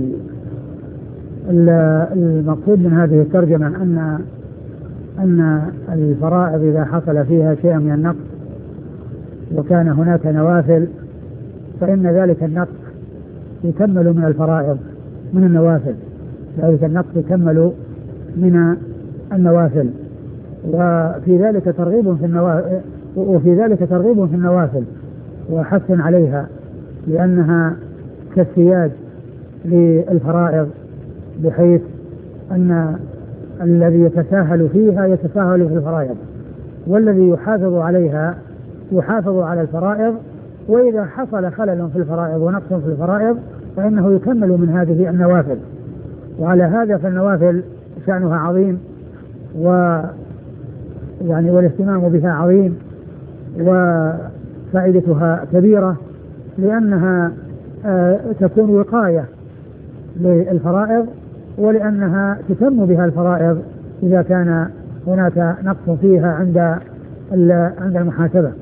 المقصود من هذه الترجمة أن أن الفرائض إذا حصل فيها شيء من النقص وكان هناك نوافل فإن ذلك النقص يكمل من الفرائض من النوافل ذلك النقص يكمل من النوافل وفي ذلك ترغيب في النوافل وفي ذلك ترغيب في النوافل وحث عليها، لأنها كالسياج للفرائض، بحيث أن الذي يتساهل فيها يتساهل في الفرائض، والذي يحافظ عليها يحافظ على الفرائض، وإذا حصل خلل في الفرائض ونقص في الفرائض فإنه يكمل من هذه النوافل. وعلى هذا فالنوافل شأنها عظيم، و يعني والاهتمام بها عظيم، وفائدتها كبيرة، لأنها آه تكون وقاية للفرائض، ولأنها تتم بها الفرائض إذا كان هناك نقص فيها عند عند المحاسبة.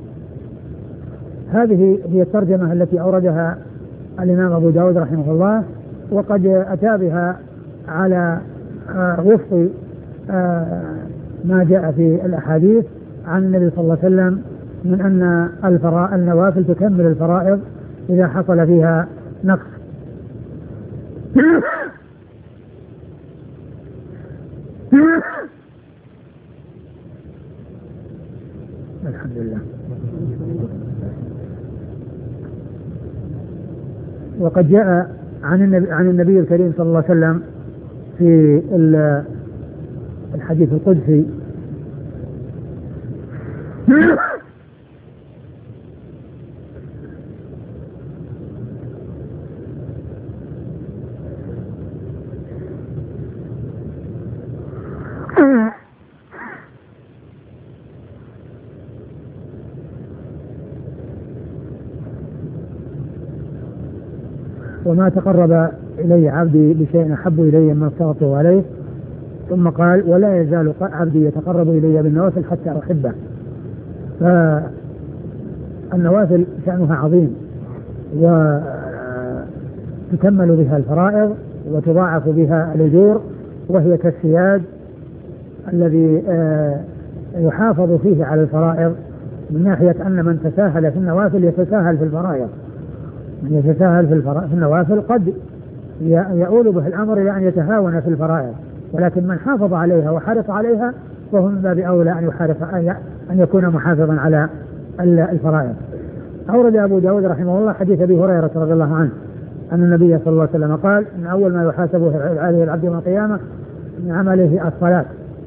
هذه هي الترجمة التي أوردها الإمام أبو داود رحمه الله، وقد أتى بها على آه وفق آه ما جاء في الأحاديث عن النبي صلى الله عليه وسلم من أن الفرائض النوافل تكمل الفرائض إذا حصل فيها نقص. الحمد لله. وقد جاء عن النبي, عن النبي الكريم صلى الله عليه وسلم في الحديث القدسي وما تقرب إلي عبدي بشيء أحب إلي مما افترضته عليه. ثم قال ولا يزال عبدي يتقرب إلي بالنوافل حتى أحبه. فالنوافل شأنها عظيم وتكمل بها الفرائض وتضاعف بها الأجور، وهي كالسياد الذي يحافظ فيه على الفرائض، من ناحية أن من تساهل في النوافل يتساهل في الفرائض. من يتساهل في, في النوافل قد يؤول به الأمر إلى أن يتهاون في الفرائض، ولكن من حافظ عليها وحرص عليها فهو من باب أولى أن يحارب أن يكون محافظا على الفرائض. أورد أبو داود رحمه الله حديث أبي هريرة رضي الله عنه أن النبي صلى الله عليه وسلم قال إن أول ما يحاسب عليه العبد يوم القيامة من عمله الصلاة.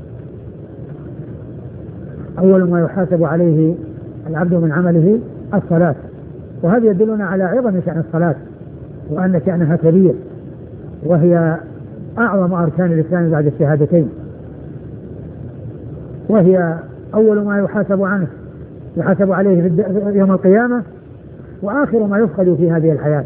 أول ما يحاسب عليه العبد من عمله الصلاة، وهذا يدلنا على عظم شأن الصلاة وأن شأنها كبير، وهي أعظم أركان الإسلام بعد الشهادتين، وهي أول ما يحاسب عنه يحاسب عليه في يوم القيامة، وآخر ما يفقد في هذه الحياة.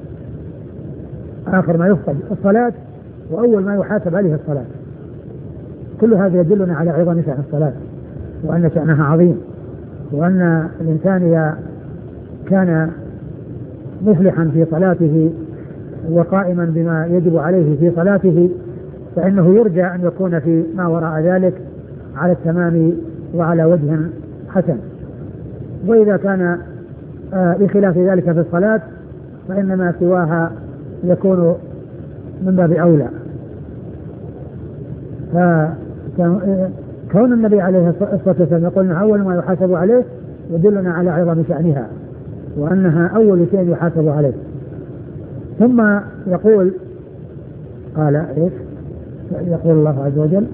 آخر ما يفقد الصلاة، وأول ما يحاسب عليه الصلاة. كل هذا يدلنا على عظم شأن الصلاة وأن شأنها عظيم، وأن الإنسان إذا كان مفلحا في صلاته وقائما بما يجب عليه في صلاته فإنه يرجى أن يكون في ما وراء ذلك على التمام وعلى وجه حسن. وإذا كان بخلاف ذلك في الصلاة فإن ما سواها يكون من باب أولى. فكون النبي عليه الصلاة والسلام يقول أول ما يحاسب عليه يدلنا على عظم شأنها وأنها أول شيء يحاسب عليه. ثم يقول قال إيش؟ يقول الله عز وجل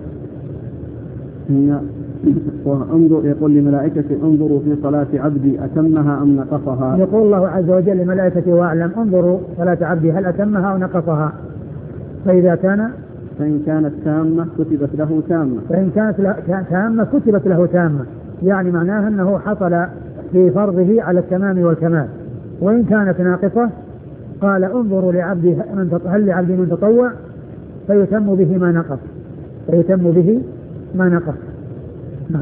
وانظر يقول لملائكته انظروا في صلاة عبدي أتمها أم نقصها. يقول الله عز وجل لملائكته واعلم انظروا صلاة عبدي هل أتمها أو نقصها. فإذا كان فإن كانت تامة كتبت له تامة فإن كانت تامة كتبت له تامة، يعني معناها أنه حصل في فرضه على التمام والكمال. وإن كانت ناقصة قال انظروا لعبدي هل لعبدي من تطوع فيتم به ما نقص فيتم به ما نقص. نعم.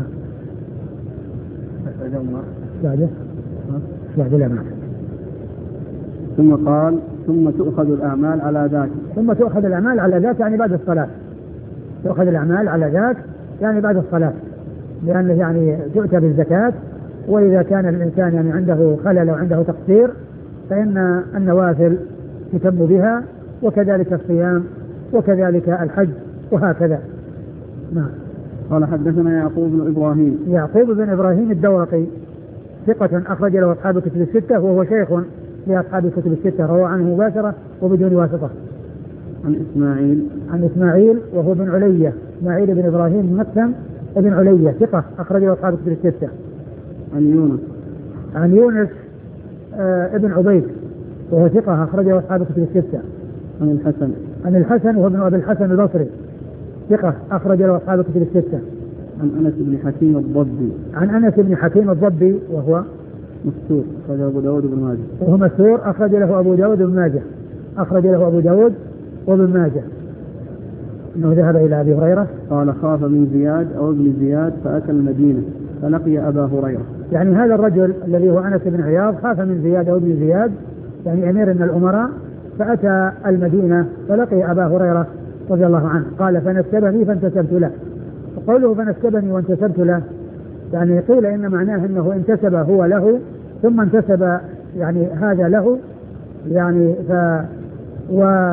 بعده بعده لا معك. ثم قال ثم تؤخذ الأعمال على ذاك ثم تؤخذ الأعمال على ذاك يعني بعد الصلاة. تؤخذ الأعمال على ذاك يعني بعد الصلاة، لأنه يعني تؤتى بالزكاة، وإذا كان الإنسان يعني عنده خلل وعنده تقصير فإن النوافل تتم بها، وكذلك الصيام وكذلك الحج وهكذا. نعم. قال حدثنا يعقوب بن إبراهيم يعقوب بن إبراهيم الدورقي ثقة أخرج له أصحاب الكتب الستة، وهو شيخ لأصحاب الكتب الستة، روى عنه مباشرة وبدون واسطة. عن إسماعيل عن إسماعيل وهو بن علية إسماعيل بن إبراهيم مكتم ابن علية ثقة أخرج له أصحاب الكتب الستة. عن يونس عن يونس آه ابن عبيد وهو ثقة أخرج له أصحاب الكتب الستة. عن الحسن عن الحسن وهو ابن أبي الحسن البصري ثقة أخرج له أصحاب الكتب الستة. عن أنس بن حكيم الضبي عن أنس بن حكيم الضبي وهو مستور أخرج أبو داود بن ماجه وهو مستور أخرج له أبو داود بن ماجه أخرج له أبو داود وابن ماجه أنه ذهب إلى أبي هريرة قال خاف من زياد أو ابن زياد فأتى المدينة فلقي أبا هريرة. يعني هذا الرجل الذي هو أنس بن عياض خاف من زياد أو ابن زياد يعني أمير من الأمراء، فأتى المدينة فلقي أبا هريرة رضي الله عنه. قال فنسبني فانتسبت له. وقوله فنسبني وانتسبت له يعني قيل إن معناه أنه انتسب هو له ثم انتسب يعني هذا له يعني ف و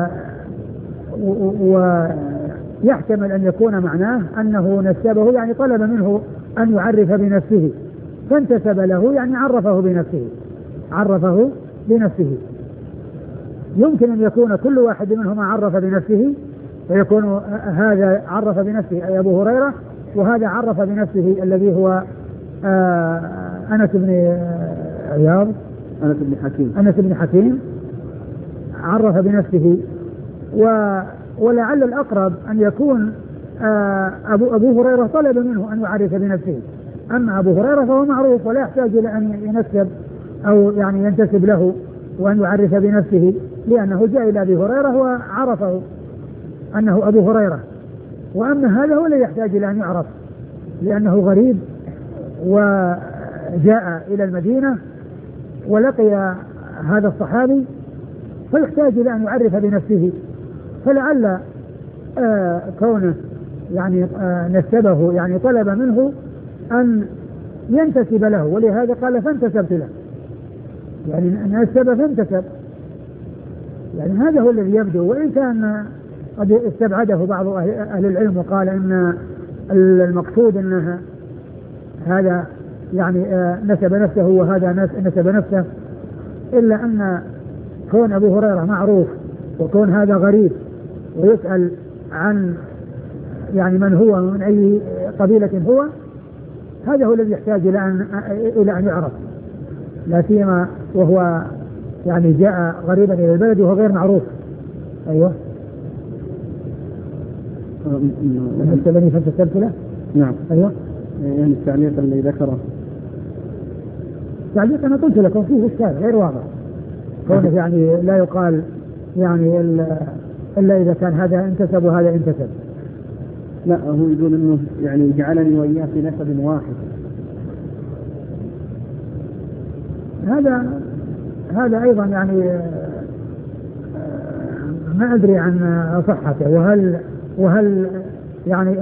ويحتمل أن يكون معناه أنه نسبه يعني طلب منه أن يعرف بنفسه، فانتسب له يعني عرفه بنفسه عرفه بنفسه. يمكن أن يكون كل واحد منهما عرف بنفسه، فيكون هذا عرف بنفسه أي أبو هريرة، وهذا عرف بنفسه الذي هو آه أنس بن عياض أنس بن حكيم أنس بن حكيم عرف بنفسه. و ولعل الأقرب أن يكون آه أبو, أبو هريرة طلب منه أن يعرف بنفسه، أما أبو هريرة فهو معروف ولا يحتاج إلى أن ينسب أو يعني ينتسب له وأن يعرف بنفسه، لأنه جاء إلى أبي هريرة وعرفه أنه أبو هريرة. وأما هذا هو الذي يحتاج إلى أن يعرف لأنه غريب وجاء إلى المدينة ولقي هذا الصحابي فيحتاج إلى أن يعرف بنفسه. فلعل آه كونه يعني آه نسبه يعني طلب منه أن ينتسب له، ولهذا قال فانتسبت له، يعني نسب فانتسب، يعني هذا هو الذي يبدو. وإن كان قد استبعده بعض أهل العلم وقال إن المقصود أن هذا يعني آه نسب نفسه وهذا نسب نفسه، إلا أن كون أبو هريرة معروف وكون هذا غريب ويسأل عن يعني من هو من أي قبيلة هو، هذا هو الذي يحتاج إلى أن إلى أن يعرف، لا سيما وهو يعني جاء غريبا إلى البلد وهو غير معروف. أيوه نسبني فانتسبت له. نعم. أيوه يعني التعليق اللي ذكره تعليق أنا قلت لكم فيه إشكال غير واضح، كونه يعني لا يقال يعني إلا إذا كان هذا انتسب وهذا انتسب. لا هو يقول إنه يعني جعلني وإياه في نسب واحد. هذا هذا أيضا يعني ما أدري عن صحته، وهل وهل يعني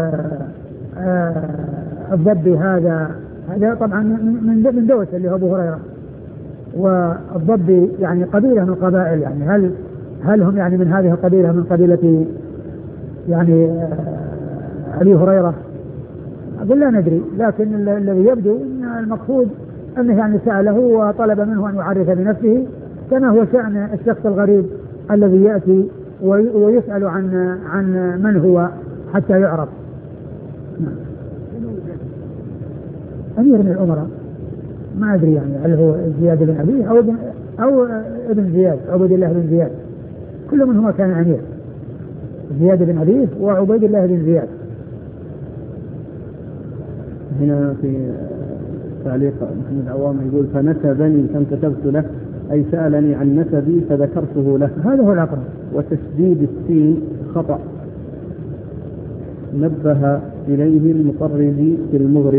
الضبي هذا هذا طبعا من من دوس اللي هو أبو هريرة، والضبي يعني قبيلة من القبائل، يعني هل هل هم يعني من هذه القبيلة من قبيلة يعني أبي هريرة؟ أقول لا ندري، لكن الذي يبدو أن المقصود أنه يعني سأله وطلب منه أن يعرف بنفسه، كما هو شأن الشخص الغريب الذي يأتي ويسأل عن عن من هو حتى يعرف. أمير من الأمراء ما أدري يعني هل هو زياد بن أبيه أو ابن أو ابن زياد عبيد الله بن زياد، كل منهما كان أمير، زياد بن أبيه وعبيد الله بن زياد. هنا في تعليق محمد عوام يقول فنسبني فانتسبت له، أي سألني عن نسبي فذكرته له، هذا هو الأقرب. وتشديد السين خطأ نبه إليه المطرز في المغرب.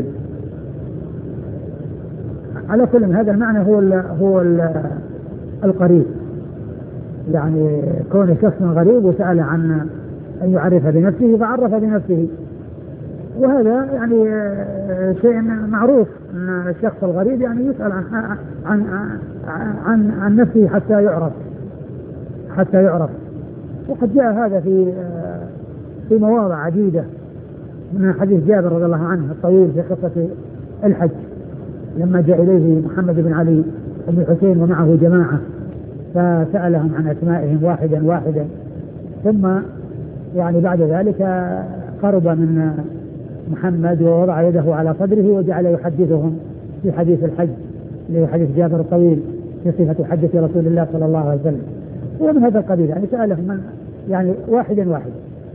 على كل هذا المعنى هو ال هو ال القريب، يعني كون شخص غريب وسأل عن أن يعرف بنفسه فعرف بنفسه، وهذا يعني شيء معروف أن الشخص الغريب يعني يسأل عن عن عن, عن نفسه حتى يعرف حتى يعرف وقد جاء هذا في في مواضع عديدة من حديث جابر رضي الله عنه الطويل في قصة الحج، لما جاء إليه محمد بن علي بن حسين ومعه جماعة فسألهم عن أسمائهم واحدا واحدا، ثم يعني بعد ذلك قرب من محمد ووضع يده على صدره وجعل يحدثهم في حديث الحج اللي حديث جابر الطويل في صفة حجة رسول الله صلى الله عليه وسلم، ومن هذا القبيل يعني سألهم من يعني واحدا واحدا.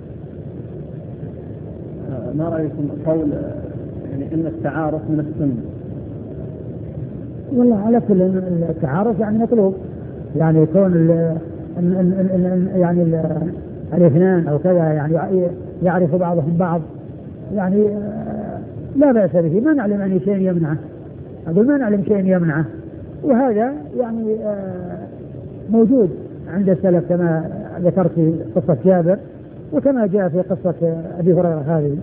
ما رأيكم قول يعني إن التعارف من السنة؟ والله على كل التعارف يعني مطلوب، يعني يكون ال ال ال ال يعني ال الاثنان أو كذا يعني يعرف بعضهم بعض، يعني لا بأس به، ما نعلم أي شيء يمنعه، أقول ما نعلم شيء يمنعه، وهذا يعني موجود عند السلف كما ذكرت في قصة جابر وكما جاء في قصة أبي هريرة هذه.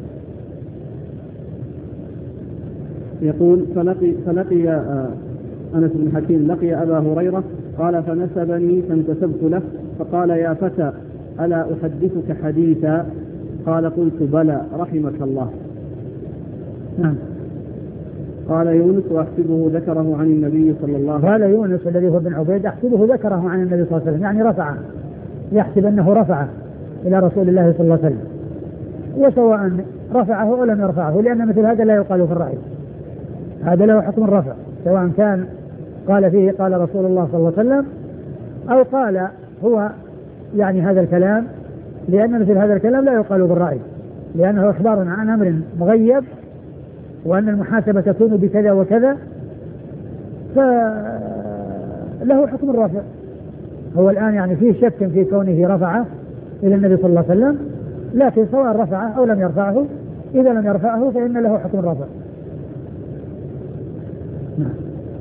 يقول فلقي, فلقي أنس بن حكيم لقي أبا هريرة قال فنسبني فانتسبت له فقال يا فتى ألا أحدثك حديثا؟ قال قلت بلى رحمك الله. نعم. قال يونس وأحسبه ذكره عن النبي صلى الله عليه وسلم. قال يونس الذي هو بن عبيد أحسبه ذكره عن النبي صلى الله عليه وسلم، يعني رفعه، يحسب أنه رفعه إلى رسول الله صلى الله عليه وسلم، وسواء رفعه أو لم يرفعه، لأن مثل هذا لا يقال في الرأي، هذا له حكم الرفع، سواء كان قال فيه قال رسول الله صلى الله عليه وسلم أو قال هو يعني هذا الكلام، لأن مثل هذا الكلام لا يقال بالرأي، لأنه إخبار عن أمر مغيب وأن المحاسبة تكون بكذا وكذا، فله حكم الرفع. هو الآن يعني فيه شك في كونه رفعه إلى النبي صلى الله عليه وسلم، لكن سواء رفعه أو لم يرفعه، إذا لم يرفعه فإن له حكم الرفع. نعم.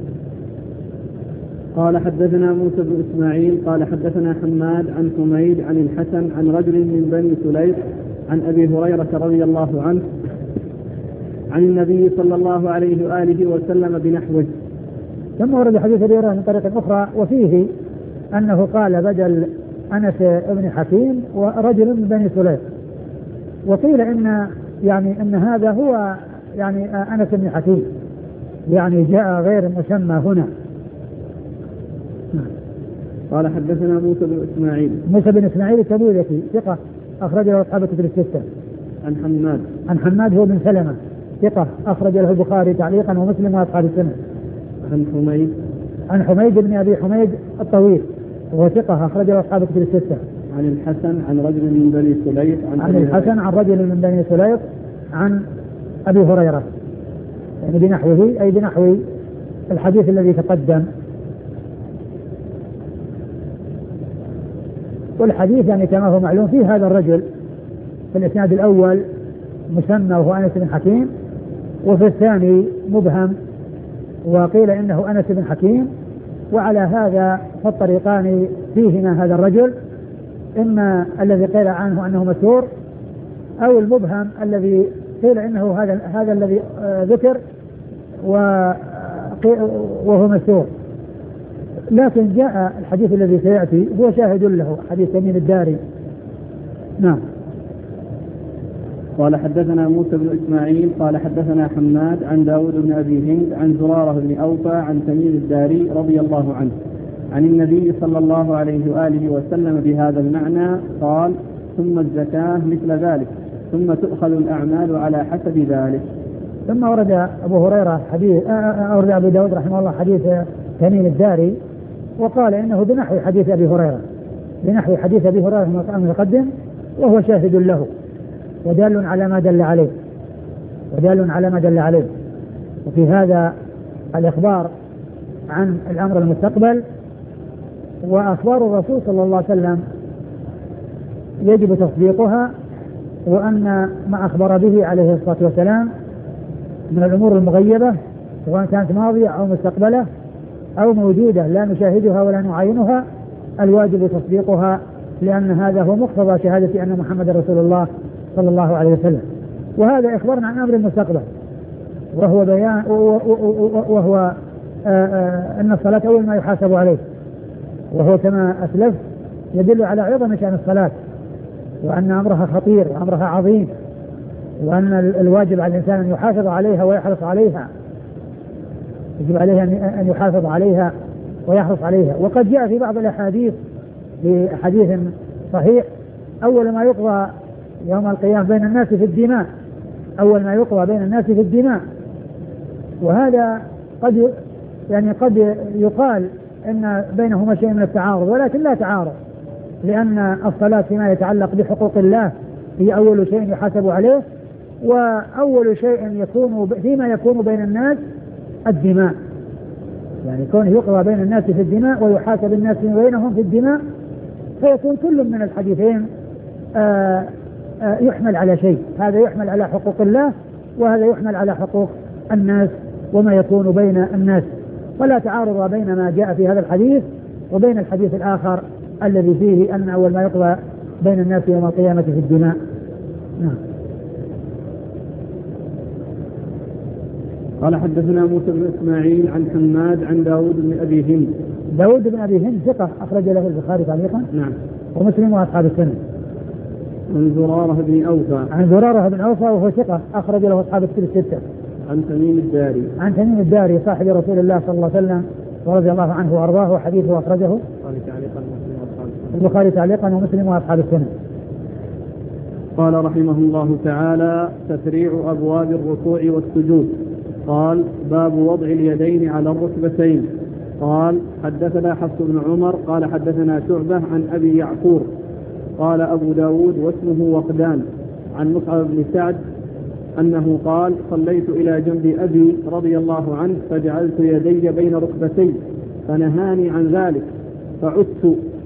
قال حدثنا موسى بن إسماعيل قال حدثنا حماد عن حميد عن الحسن عن رجل من بني سليم عن أبي هريرة رضي الله عنه عن النبي صلى الله عليه وآله وسلم بنحوه. ثم ورد حديث أبي هريرة من طريق أخرى وفيه أنه قال بدل أنس بن حكيم ورجل من بني سليم، وقيل إن يعني أن هذا هو يعني أنس بن حكيم، يعني جاء غير مسمى هنا. قال حدثنا موسى بن إسماعيل موسى بن إسماعيل التبوذكي ثقة أخرج له أصحاب الكتب الستة. عن حماد عن حماد هو بن سلمة ثقة أخرج له البخاري تعليقا ومسلم وأصحاب السنة. عن حميد عن حميد بن أبي حميد الطويل وهو ثقة أخرج له أصحاب الكتب الستة. عن الحسن عن رجل من بني سليط عن, عن الحسن عن رجل من بني سليط عن أبي هريرة، يعني بنحوه أي بنحو الحديث الذي تقدم. والحديث يعني كما هو معلوم فيه هذا الرجل في الإسناد الأول مسمى وهو أنس بن حكيم، وفي الثاني مبهم وقيل إنه أنس بن حكيم، وعلى هذا فالطريقان فيهما هذا الرجل، إما الذي قيل عنه أنه مسرور أو المبهم الذي قيل إنه هذا هذا الذي ذكر وهو مسرور. لكن جاء الحديث الذي سيأتي هو شاهد له، حديث تميم الداري. نعم. قال حدثنا موسى بن إسماعيل قال حدثنا حماد عن داود بن أبي هند عن زرارة بن أوفى عن تميم الداري رضي الله عنه عن النبي صلى الله عليه وآله وسلم بهذا المعنى قال: ثم الزكاة مثل ذلك، ثم تؤخذ الأعمال على حسب ذلك. ثم ورد أبو هريرة حديث أورد أبو داود رحمه الله حديث تميم الداري وقال إنه بنحو حديث أبي هريرة بنحو حديث أبي هريرة المتقدم، وهو شاهد له ودال على ما دل عليه ودال على ما دل عليه وفي هذا الإخبار عن الأمر المستقبل. وأخبار الرسول صلى الله عليه وسلم يجب تصديقها، وأن ما أخبر به عليه الصلاة والسلام من الأمور المغيبة سواء كانت ماضية أو مستقبلة أو موجودة لا نشاهدها ولا نعاينها الواجب تصديقها، لأن هذا هو مقتضى شهادة أن محمد رسول الله صلى الله عليه وسلم. وهذا إخبار عن أمر المستقبل، وهو بيان وهو أن الصلاة أول ما يحاسب عليه، وهو كما أسلف يدل على عظم شأن الصلاة، وأن أمرها خطير وأمرها عظيم، وأن الواجب على الإنسان أن يحافظ عليها ويحرص عليها، يجب عليه أن يحافظ عليها ويحرص عليها. وقد جاء في بعض الأحاديث في حديث صحيح: أول ما يقضى يوم القيامة بين الناس في الدماء أول ما يقضى بين الناس في الدماء. وهذا قد يعني قد يقال إن بينهما شيء من التعارض، ولكن لا تعارض، لأن الصلاة فيما يتعلق بحقوق الله هي أول شيء يحاسب عليه، وأول شيء يكون فيما يكون بين الناس الدماء، يعني كونه يقضى بين الناس في الدماء ويحاسب الناس بينهم في الدماء، فيكون كل من الحديثين آآ آآ يحمل على شيء، هذا يحمل على حقوق الله وهذا يحمل على حقوق الناس وما يكون بين الناس، ولا تعارض بين ما جاء في هذا الحديث وبين الحديث الآخر الذي فيه أن أول ما يقضى بين الناس يوم القيامة في الدماء. نعم. قال حدثنا موسى بن إسماعيل عن حماد عن داود بن أبي هند. داود بن أبي هند ثقة أخرج له البخاري تعليقا نعم ومسلم وأصحاب السنة. عن زرارة بن أوفى عن زرارة بن أوفى وهو ثقة أخرج له أصحاب الكتب الستة. عن تميم الداري عن تميم الداري صاحب رسول الله صلى الله عليه وسلم ورضي الله عنه وأرضاه، وحديثه أخرجه البخاري تعليقا ومسلم وأصحاب السنة. قال رحمه الله تعالى: تفريع أبواب الركوع والسجود. قال: باب وضع اليدين على الركبتين. قال: حدثنا حفص بن عمر قال حدثنا شعبة عن أبي يعقور قال أبو داود واسمه وقدان عن مصعب بن سعد أنه قال: صليت إلى جنب أبي رضي الله عنه فجعلت يدي بين ركبتي فنهاني عن ذلك فعدت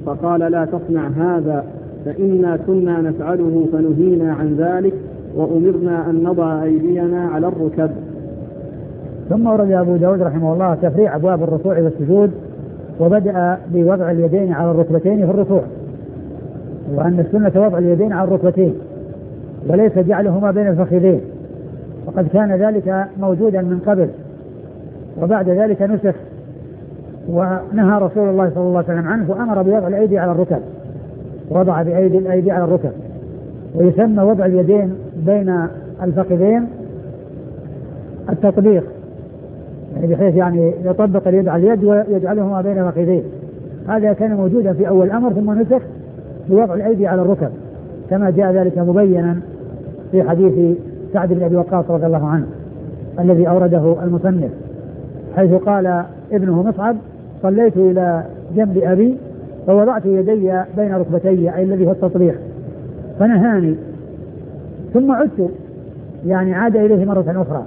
فقال لا تصنع هذا فإنا كنا نفعله فنهينا عن ذلك وأمرنا أن نضع أيدينا على الركب. ثم ورد أبو داود رحمه الله تفريع أبواب الركوع والسجود، وبدأ بوضع اليدين على الركبتين في الركوع، وأن السنة وضع اليدين على الركبتين وليس جعلهما بين الفخذين، وقد كان ذلك موجودا من قبل وبعد ذلك نسخ، ونهى رسول الله صلى الله عليه وسلم عنه وأمر بوضع الأيدي على الركب، وضع بأيدي الأيدي على الركب. ويسمى وضع اليدين بين الفخذين التطبيق، يعني بحيث يعني يطبق اليد على اليد ويجعلهما بين الفخذين. هذا كان موجودا في أول الأمر ثم نسخ بوضع الأيدي على الركب، كما جاء ذلك مبينا في حديث سعد بن أبي وقاص رضي الله عنه الذي أورده المصنف، حيث قال ابنه مصعب: صليت إلى جنب أبي فوضعت يدي بين ركبتي، أي الذي هو التطبيق، فنهاني ثم عدت، يعني عاد إليه مرة أخرى.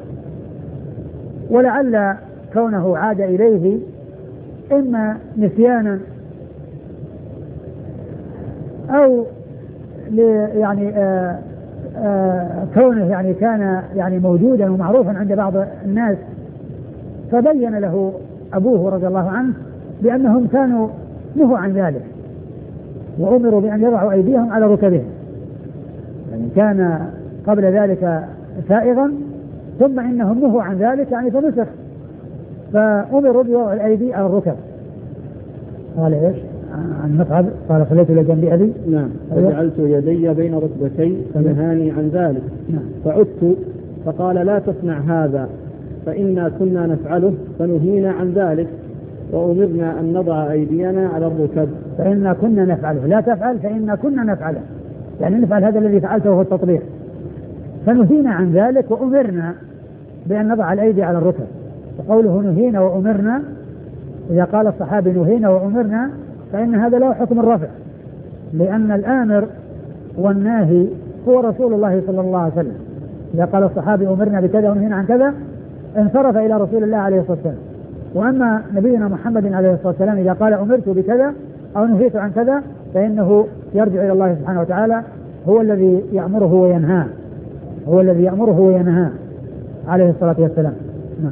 ولعل كونه عاد إليه إما نسيانا أو يعني آآ آآ كونه يعني كان يعني موجودا ومعروفا عند بعض الناس، فبين له أبوه رضي الله عنه بأنهم كانوا نهوا عن ذلك وأمروا بأن يضعوا أيديهم على ركبهم، يعني كان قبل ذلك سائغا ثم إنهم نهوا عن ذلك يعني فنسخ، فأمروا بوضع الأيدي على الركب. قال إيش عن مصعب؟ قال: صليت إلى جنب أبي. نعم. فجعلت يدي بين ركبتي فنهاني عن ذلك. نعم. فعدت فقال: لا تصنع هذا فإنا كنا نفعله فنهينا عن ذلك وأمرنا أن نضع أيدينا على الركب. فإنا كنا نفعله، لا تفعل فإنا كنا نفعله، يعني نفعل هذا الذي فعلته هو التطبيق، فنهينا عن ذلك وأمرنا بأن نضع الأيدي على الركب. وقوله نهينا وأمرنا، إذا قال الصحابي نهينا وأمرنا فإن هذا له حكم الرفع، لأن الآمر والناهي هو رسول الله صلى الله عليه وسلم. إذا قال الصحابي أمرنا بكذا ونهينا عن كذا انصرف إلى رسول الله عليه الصلاة والسلام. وأما نبينا محمد عليه الصلاة والسلام إذا قال أمرت بكذا أو نهيت عن كذا فإنه يرجع إلى الله سبحانه وتعالى، هو الذي يأمره وينهاه، هو الذي يأمره وينهاه عليه الصلاة والسلام. نعم.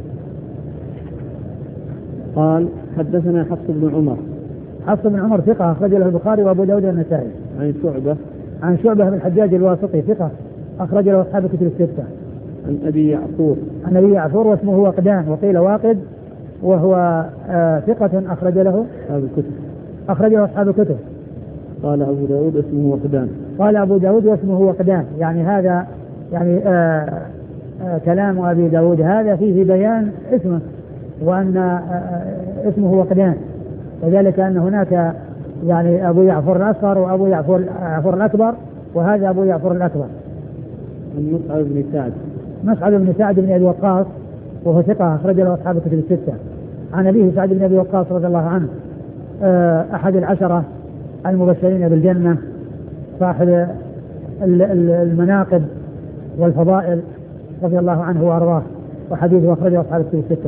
قال: حدثنا حفص بن عمر. حفص بن عمر ثقة أخرج له البخاري وأبو داود والنسائي. عن شعبة. عن شعبة بن الحجاج الواسطي ثقة أخرج له أصحاب الكتب الستة. عن أبي يعفور. عن أبي يعفور واسمه وقدان وقيل واقد، وهو آه ثقة أخرج له أصحاب الكتب. أخرج له أصحاب الكتب. قال أبو داود اسمه وقدان. قال أبو داود واسمه وقدان، يعني هذا يعني آه آه كلام أبي داود هذا فيه بيان اسمه وأن آه اسمه وقدان، وذلك أن هناك يعني أبو يعفور الأصغر وأبو يعفور, يعفور الأكبر، وهذا أبو يعفور الأكبر. عن مصعب بن سعد. مصعب بن سعد بن أبي وقاص وهو ثقة أخرج له أصحاب الكتب الستة. عن أبيه سعد بن أبي وقاص رضي الله عنه آه أحد العشرة المبشرين بالجنة، صاحب المناقب والفضائل رضي الله عنه وأرضاه، وحديثه أخرجه أصحاب الكتب الستة.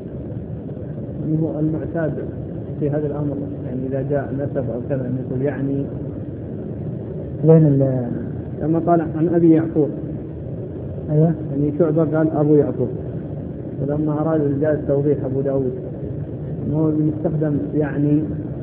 هو المعتاد في هذا الأمر، يعني إذا جاء نسب أو كذا نقول يعني وين لما قال عن أبي يعفور. أيوة. يعني شعبة قال أبو يعفور، ولما أراد الجاء التوضيح أبو داود هو المستخدم يعني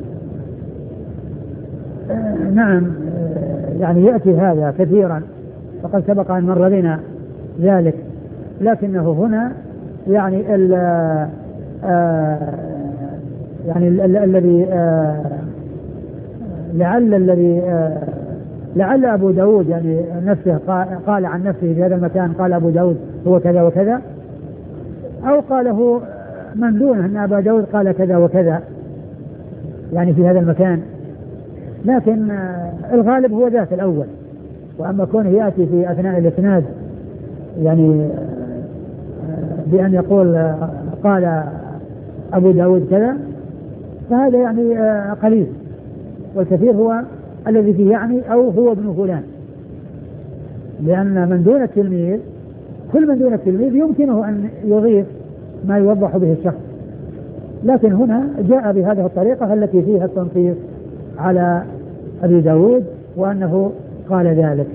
آه نعم آه يعني يأتي هذا كثيرا، فقد سبق أن مر بنا ذلك، لكنه هنا يعني ال آه يعني الذي آه لعل الذي آه لعل أبو داود يعني نفسه قال عن نفسه في هذا المكان، قال أبو داود هو كذا وكذا، أو قاله من دونه أن أبا داود قال كذا وكذا يعني في هذا المكان، لكن آه الغالب هو ذاك الأول. وأما كونه يأتي في أثناء الإسناد يعني آه بأن يقول آه قال أبو داود كذا، فهذا يعني آه قليل، والكثير هو الذي فيه يعني أو هو ابن فلان، لأن من دون التلميذ كل من دون التلميذ يمكنه أن يضيف ما يوضح به الشخص، لكن هنا جاء بهذه الطريقة التي فيها التنصيص على أبي داود وأنه قال ذلك.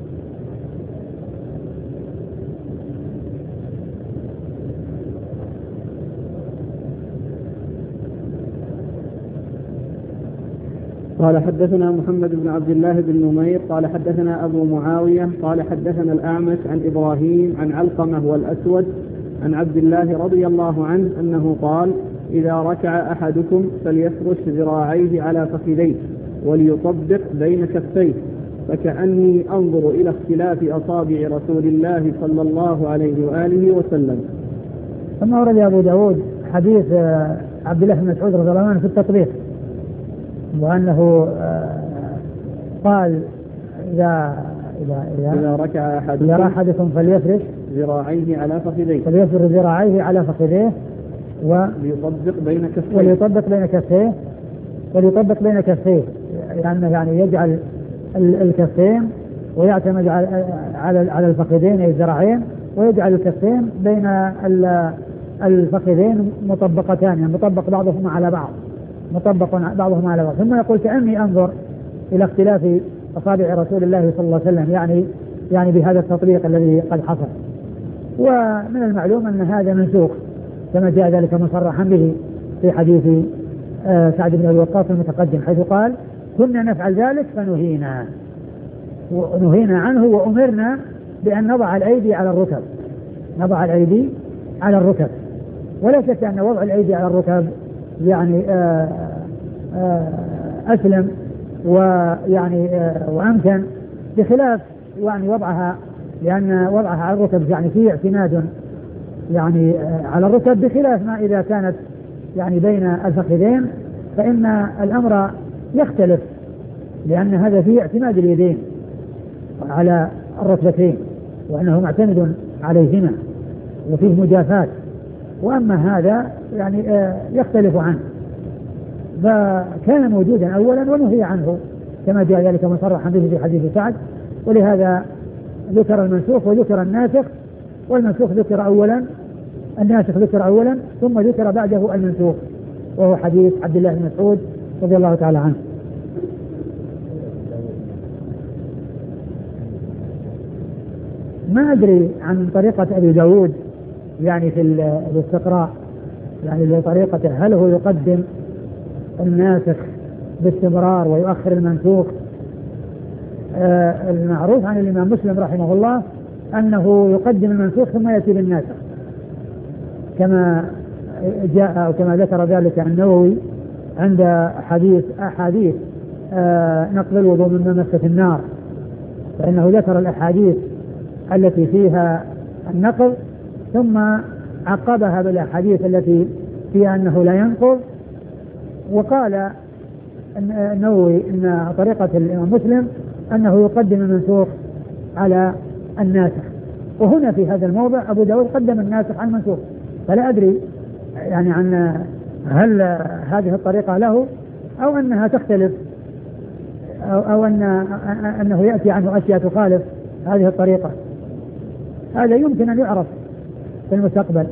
قال حدثنا محمد بن عبد الله بن نمير قال حدثنا أبو معاوية قال حدثنا الأعمش عن إبراهيم عن علقمة والأسود عن عبد الله رضي الله عنه أنه قال إذا ركع أحدكم فليفرش ذراعيه على فخذيه وليطبق بين كفيه فكأني أنظر إلى اختلاف أصابع رسول الله صلى الله عليه وآله وسلم. ثم ورد أبو داود حديث عبد الله بن مسعود رضي الله عنه في التطبيق، وأنه قال إذا إذا إذا, إذا ركع أحدكم, إذا أحدكم فليفرش ذراعيه على فخذيه فليفرش ذراعيه على فخذيه وليطبق بين كفيه وليطبق بين كفيه وليطبق بين كفيه يعني يعني يجعل الكفين ويعتمد على على الفخذين أي الذراعين، ويجعل الكفين بين الفخذين مطبقتان يعني مطبق بعضهما على بعض مطبق بعضهما على بعض. ثم يقول كأني أنظر إلى اختلاف أصابع رسول الله صلى الله عليه وسلم يعني يعني بهذا التطبيق الذي قد حصل. ومن المعلوم أن هذا منسوخ كما جاء ذلك مصرحا به في حديث سعد بن أبي وقاص المتقدم حيث قال كنا نفعل ذلك فنهينا ونهينا عنه وأمرنا بأن نضع الأيدي على الركب نضع الأيدي على الركب. ولا شك أن وضع الأيدي على الركب يعني آآ آآ أسلم ويعني وأمكن بخلاف يعني وضعها، لأن وضعها على الركب يعني فيه اعتماد يعني على الركب بخلاف ما إذا كانت يعني بين الفخذين فإن الأمر يختلف، لأن هذا فيه اعتماد اليدين على الركبتين وأنه معتمد عليهما وفيه مجافات، وأما هذا يعني يختلف عنه. فكان موجودا أولا ونهي عنه كما جاء ذلك مصرحا به في حديث سعد، ولهذا ذكر المنسوخ وذكر الناسخ، والمنسوخ ذكر أولا الناسخ ذكر أولا ثم ذكر بعده المنسوخ وهو حديث عبد الله بن مسعود رضي الله تعالى عنه. ما أدري عن طريقة أبي داود يعني في الاستقراء يعني بطريقته هل هو يقدم الناسخ باستمرار ويؤخر المنسوخ. آه المعروف عن الإمام مسلم رحمه الله أنه يقدم المنسوخ ثم يأتي بالناسخ كما جاء أو كما ذكر ذلك النووي عند حديث أحاديث آه نقل الوضوء مما مست النار، فإنه ذكر الأحاديث التي فيها النقض ثم عقبها بالأحاديث التي فيها أنه لا ينقض. وقال النووي إن طريقة الإمام مسلم أنه يقدم المنسوخ على الناسخ، وهنا في هذا الموضع أبو داود قدم الناسخ على المنسوخ، فلا أدري يعني عن هل هذه الطريقة له أو أنها تختلف أو, أو أن أنه يأتي عنه أشياء تخالف هذه الطريقة. هذا يمكن أن يعرف في المستقبل.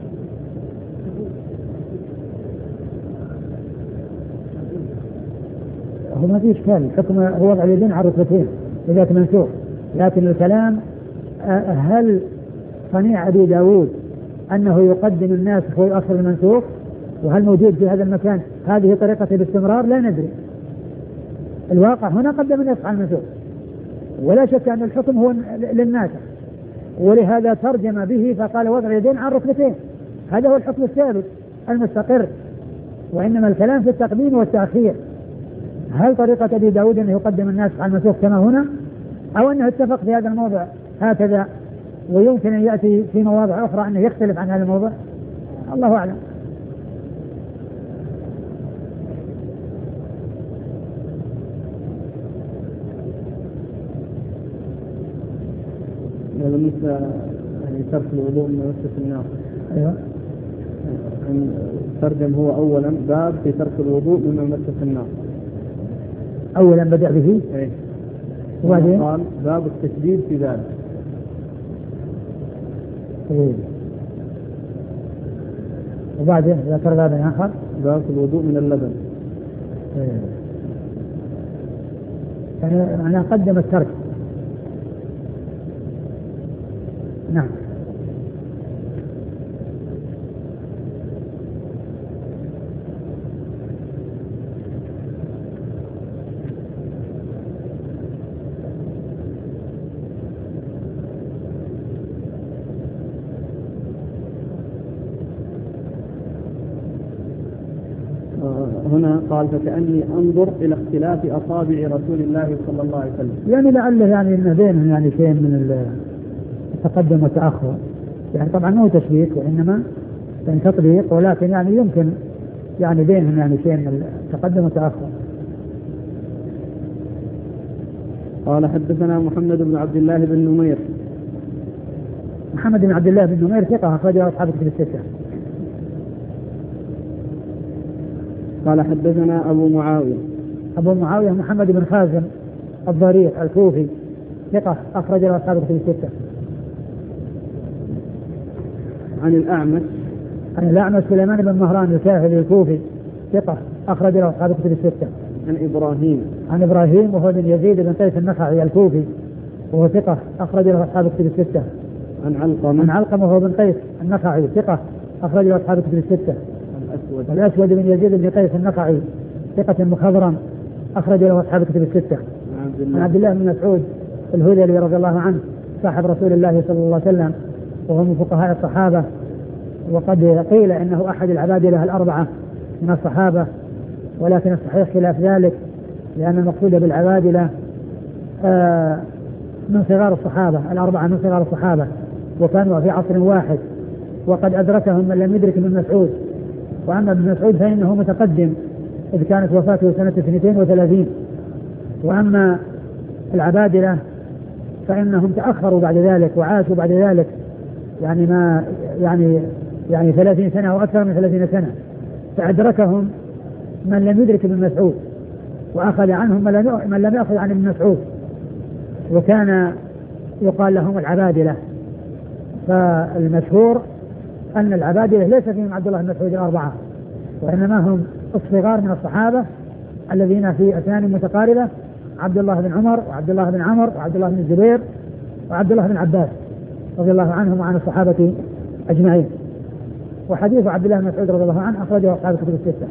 هو ما في إشكال، حكم هو وضع اليدين على الركبتين إذا كان منسوخ، لكن الكلام هل صنيع أبي داود أنه يقدم الناسخ ويؤخر المنسوخ، وهل موجود في هذا المكان هذه طريقته باستمرار؟ لا ندري. الواقع هنا قدم الناسخ على المنسوخ، ولا شك أن الحكم هو للناسخ، ولهذا ترجم به فقال وضع اليدين على الركبتين، هذا هو الحكم الثابت المستقر، وإنما الكلام في التقديم والتأخير. هل طريقة أبي داود أنه يقدم الناسخ على المنسوخ كما هنا، أو أنه اتفق في هذا الموضع هكذا ويمكن أن يأتي في مواضع أخرى أنه يختلف عن هذا الموضع؟ الله أعلم. بالنسبة يعني ترك الوضوء من مسة النار. أيوة. ترجم هو أولا باب في ترك الوضوء مما مسة النار. أولا بدأ به. إيه. وبعدين قال باب التشديد في ذلك. إيه. وبعدين ذكر باب آخر باب الوضوء من اللبن. إيه. يعني معناه قدم الترك. نعم. هنا قال فكأني أنظر إلى اختلاف أصابع رسول الله صلى الله عليه وسلم. يعني لعله يعني إن بينهم يعني شيء من التقدم والتأخر، يعني طبعا مو تشبيك وإنما يعني تطبيق، ولكن يعني يمكن يعني بينهم يعني شيء من التقدم والتأخر. قال حدثنا محمد بن عبد الله بن نمير. محمد بن عبد الله بن نمير ثقة أخرجه أصحاب الكتب الستة. قال حدثنا أبو معاوية. أبو معاوية محمد بن خازم الضرير الكوفي ثقة أخرج له أصحاب الكتب الستة. عن الأعمش. عن الأعمش سليمان بن مهران الكاهلي الكوفي ثقة أخرج له أصحاب الكتب الستة. عن إبراهيم. عن إبراهيم وهو بن يزيد بن قيس النخعي الكوفي وهو ثقة أخرج له أصحاب الكتب الستة. عن علقمة. عن علقمة وهو بن قيس النخعي ثقة أخرج له أصحاب الكتب الستة. الأسود. الأسود بن يزيد بن قيس النخعي ثقة مخضرم أخرج له أصحاب الكتب الستة. عن عبد الله بن مسعود الهذلي رضي الله عنه صاحب رسول الله صلى الله عليه وسلم وهو من فقهاء الصحابة، وقد قيل إنه أحد العبادلة الأربعة من الصحابة، ولكن الصحيح خلاف ذلك، لأن المقصود بالعبادلة من صغار الصحابة الأربعة من صغار الصحابة، وكانوا في عصر واحد، وقد أدركهم من لم يدرك ابن مسعود. وأما ابن مسعود فإنه متقدم إذ كانت وفاته سنة اثنتين وثلاثين، وأما العبادلة فإنهم تأخروا بعد ذلك وعاشوا بعد ذلك يعني ما يعني يعني ثلاثين سنة أو أكثر من ثلاثين سنة، فأدركهم من لم يدرك ابن مسعود وأخذ عنهم من لم يأخذ عن ابن مسعود، وكان يقال لهم العبادلة. فالمشهور أن العبادلة ليس فيهم عبد الله بن مسعود الأربعة، وإنما هم الصغار من الصحابة الذين في أسنان متقاربة، عبد الله بن عمر وعبد الله بن عمر وعبد الله بن الزبير وعبد الله بن عباس رضي الله عنهم وعن الصحابة أجمعين. وحديث عبد الله بن مسعود رضي الله عنه أخرجه أصحاب الكتب الستة.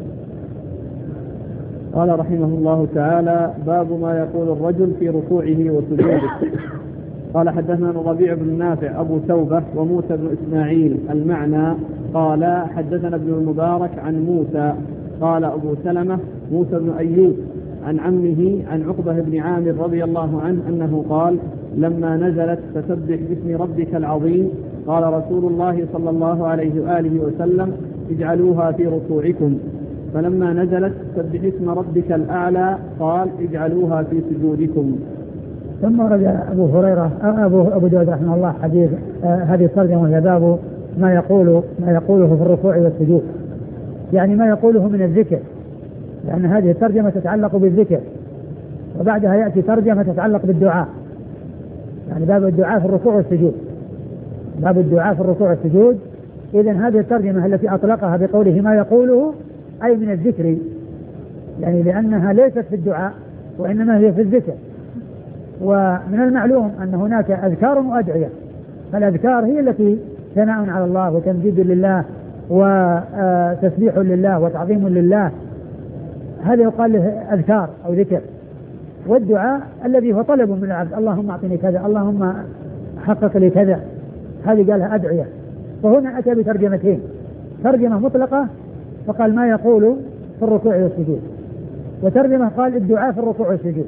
قال رحمه الله تعالى: باب ما يقول الرجل في ركوعه وسجوده. قال حدثنا الربيع بن نافع أبو توبة وموسى بن إسماعيل المعنى قال حدثنا ابن المبارك عن موسى قال أبو سلمة موسى بن أيوب عن عمه عن عقبة بن عامر رضي الله عنه أنه قال: لما نزلت فسبح باسم ربك العظيم قال رسول الله صلى الله عليه وآله وسلم: اجعلوها في ركوعكم. فلما نزلت سبح اسم ربك الأعلى قال: اجعلوها في سجودكم. ثم رجع أبو هريرة أبو أبو داود رحمه الله حديث آه هذه الترجمة وهي باب ما يقول ما يقوله في الركوع والسجود، يعني ما يقوله من الذكر، لأن هذه الترجمة تتعلق بالذكر، وبعدها يأتي ترجمة تتعلق بالدعاء، يعني باب الدعاء في الركوع والسجود، باب الدعاء في الركوع والسجود. إذن هذه الترجمة التي أطلقها بقوله ما يقوله أي من الذكر، يعني لأنها ليست في الدعاء وإنما هي في الذكر. ومن المعلوم أن هناك أذكار وأدعية، فالأذكار هي التي ثناء على الله وتمجيد لله وتسبيح لله وتعظيم لله، هذا يقال له أذكار أو ذكر. والدعاء الذي هو طلب من العبد: اللهم أعطني كذا، اللهم حقق لي كذا، هذه قالها أدعية. وهنا أتى بترجمتين، ترجمة مطلقة فقال ما يقول في الركوع والسجود، وترجمة قال الدعاء في الركوع والسجود.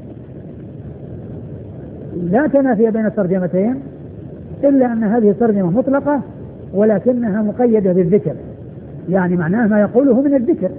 لا تنافي بين الترجمتين، إلا أن هذه الترجمة مطلقة ولكنها مقيدة بالذكر، يعني معناه ما يقوله من الذكر،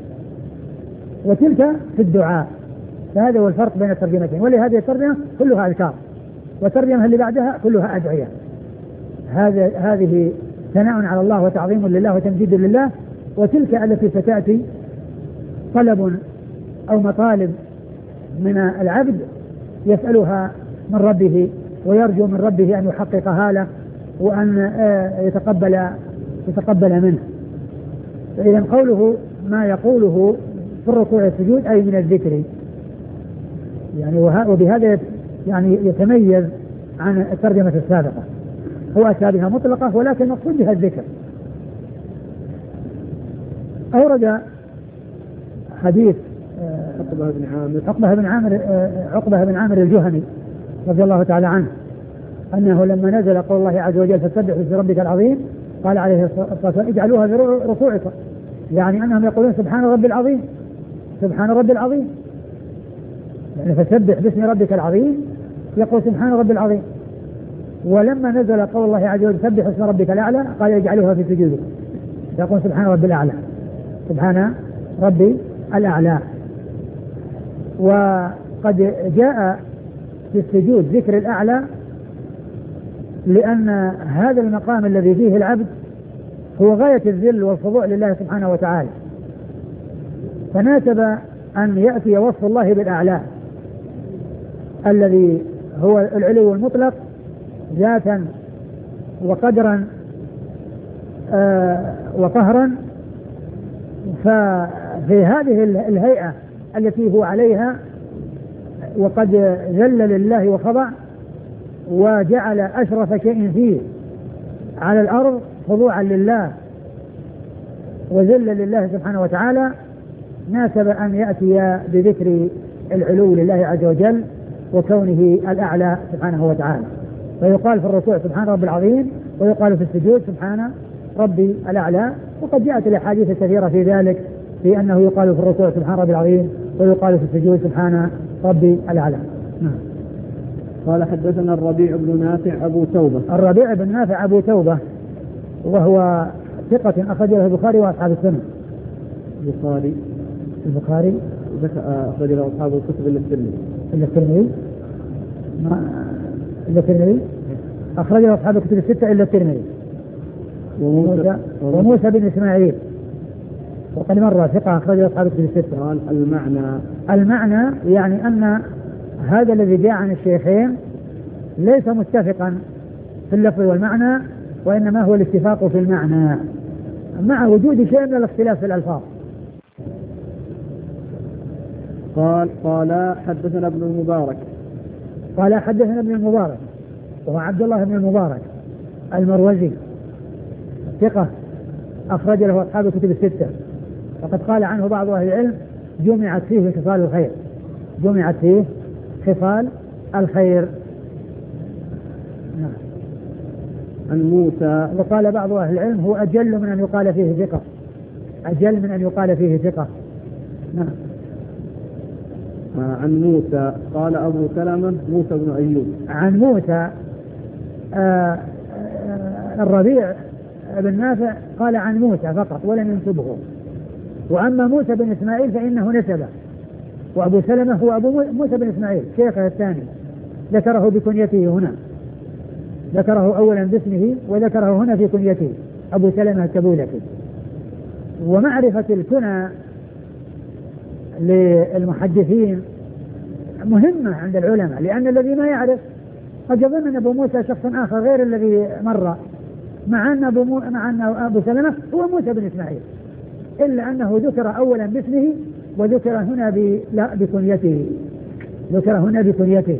وتلك في الدعاء. فهذا هو الفرق بين الترجمتين. ولهذه الترجمة كلها أذكار، والترجمة اللي بعدها كلها أدعية. هذا هذه ثناء على الله وتعظيم لله وتمجيد لله، وتلك التي ستأتي طلب أو مطالب من العبد يسألها من ربه ويرجو من ربه أن يحققها له وأن يتقبل يتقبل منه. فإذا قوله ما يقوله في الركوع والسجود أي من الذكر. يعني وبهذا يعني يتميز عن الترجمة السابقة. هو أتى بها مطلقة ولكن المقصود بها الذكر. أورد حديث عقبة بن عامر عقبة بن عامر عقبة بن عامر الجهني رضي الله تعالى عنه أنه لما نزل قول الله عز وجل فسبح باسم ربك العظيم قال عليه الصلاة والسلام اجعلوها في ركوعكم، يعني أنهم يقولون سبحان رب العظيم سبحان رب العظيم، يعني فسبح باسم ربك العظيم يقول سبحان رب العظيم. ولما نزل قول الله عز وجل سبح اسم ربك الأعلى قال يجعلوها في سجودكم يقول سبحان رب الأعلى سبحان ربي الأعلى. وقد جاء في السجود ذكر الأعلى لأن هذا المقام الذي فيه العبد هو غاية الذل والخضوع لله سبحانه وتعالى، فناسب أن يأتي وصف الله بالأعلى الذي هو العلو المطلق ذاتا وقدرا آه وقهرا. ففي هذه الهيئة التي هو عليها وقد ذل لله وخضع وجعل أشرف شيء فيه على الأرض خضوعا لله وذل لله سبحانه وتعالى، ناسب أن يأتي بذكر العلو لله عز وجل وكونه الأعلى سبحانه وتعالى. فيقال في الركوع سبحان رب العظيم ويقال في السجود سبحان ربي الأعلى. وقد جاءت الأحاديث الكثيرة في ذلك في أنه يقال في الركوع سبحان ربي العظيم ويقال في السجود سبحان ربي الأعلى. نعم. قال حدثنا الربيع بن نافع أبو توبة. الربيع بن نافع أبو توبة وهو ثقة أخرج له البخاري وأصحاب السنة. البخاري البخاري أخرج له أصحاب الكتب إلا الترمذي. إلا الترمذي إلا الترمذي أخرج له أصحاب الكتب الستة إلا الترمذي. وموسى, وموسى بن إسماعيل وقد مر ثقة أخرج له أصحاب الكتب الستة. قال المعنى المعنى يعني أن هذا الذي جاء عن الشيخين ليس متفقا في اللفظ والمعنى وإنما هو الاتفاق في المعنى مع وجود شيء من الاختلاف في الألفاظ. قال قال حدثنا ابن المبارك قال حدثنا ابن المبارك وهو عبد الله بن المبارك المروزي ثقة أخرج له أصحاب الكتب الستة. وقد قال عنه بعض أهل العلم جمعت فيه خصال الخير جمعت فيه خصال الخير. نعم. عن موسى. وقال بعض أهل العلم هو أجل من أن يقال فيه ثقة أجل من أن يقال فيه ثقة. نعم. عن موسى قال أبو سلمة موسى بن أيوب. عن موسى آه الربيع بن نافع قال عن موسى فقط ولم ينسبه. وأما موسى بن إسماعيل فإنه نسبه، وأبو سلمة هو أبو موسى بن إسماعيل شيخه الثاني ذكره بكنيته هنا ذكره أولا باسمه وذكره هنا في كنيته أبو سلمة التبولكي. ومعرفة الكنى للمحدثين مهمة عند العلماء لأن الذي ما يعرف قد يظن أن أبو موسى شخص آخر غير الذي مر مع أن أبو, مو... مع أن أبو سلمة هو موسى بن إسماعيل إلا أنه ذكر أولا باسمه وذكر هنا ب... لا بكنيته ذكر هنا بكنيته.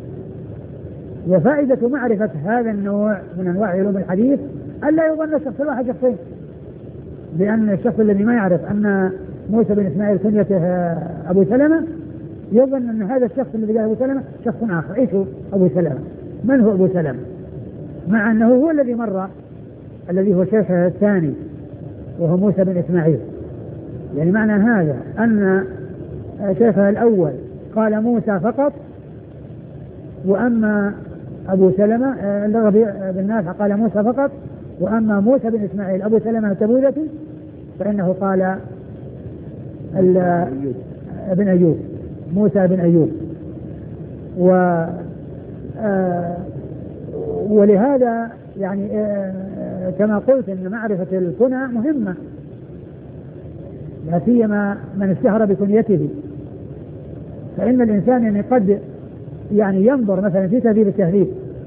وفائدة معرفة هذا النوع من أنواع علوم الحديث ألا يظن الشخص الواحد شخصين، لأن الشخص الذي ما يعرف أن موسى بن إسماعيل كنيته أبو سلمة يظن أن هذا الشخص الذي قال أبو سلمة شخص آخر. إيش هو أبو سلمة؟ من هو أبو سلمة؟ مع أنه هو الذي مر الذي هو شيخه الثاني وهو موسى بن إسماعيل. يعني معنى هذا أن شيخه الأول قال موسى فقط، وأما أبو سلمة الربيع بن نافع قال موسى فقط، وأما موسى بن إسماعيل أبو سلمة التبوذكي فإنه قال ابن أيوب موسى بن أيوب. و آه ولهذا يعني آه كما قلت أن معرفة الكنى مهمة لا سيما من اشتهر بكنيته. فإن الإنسان يعني قد يعني ينظر مثلا في تهذيب التهذيب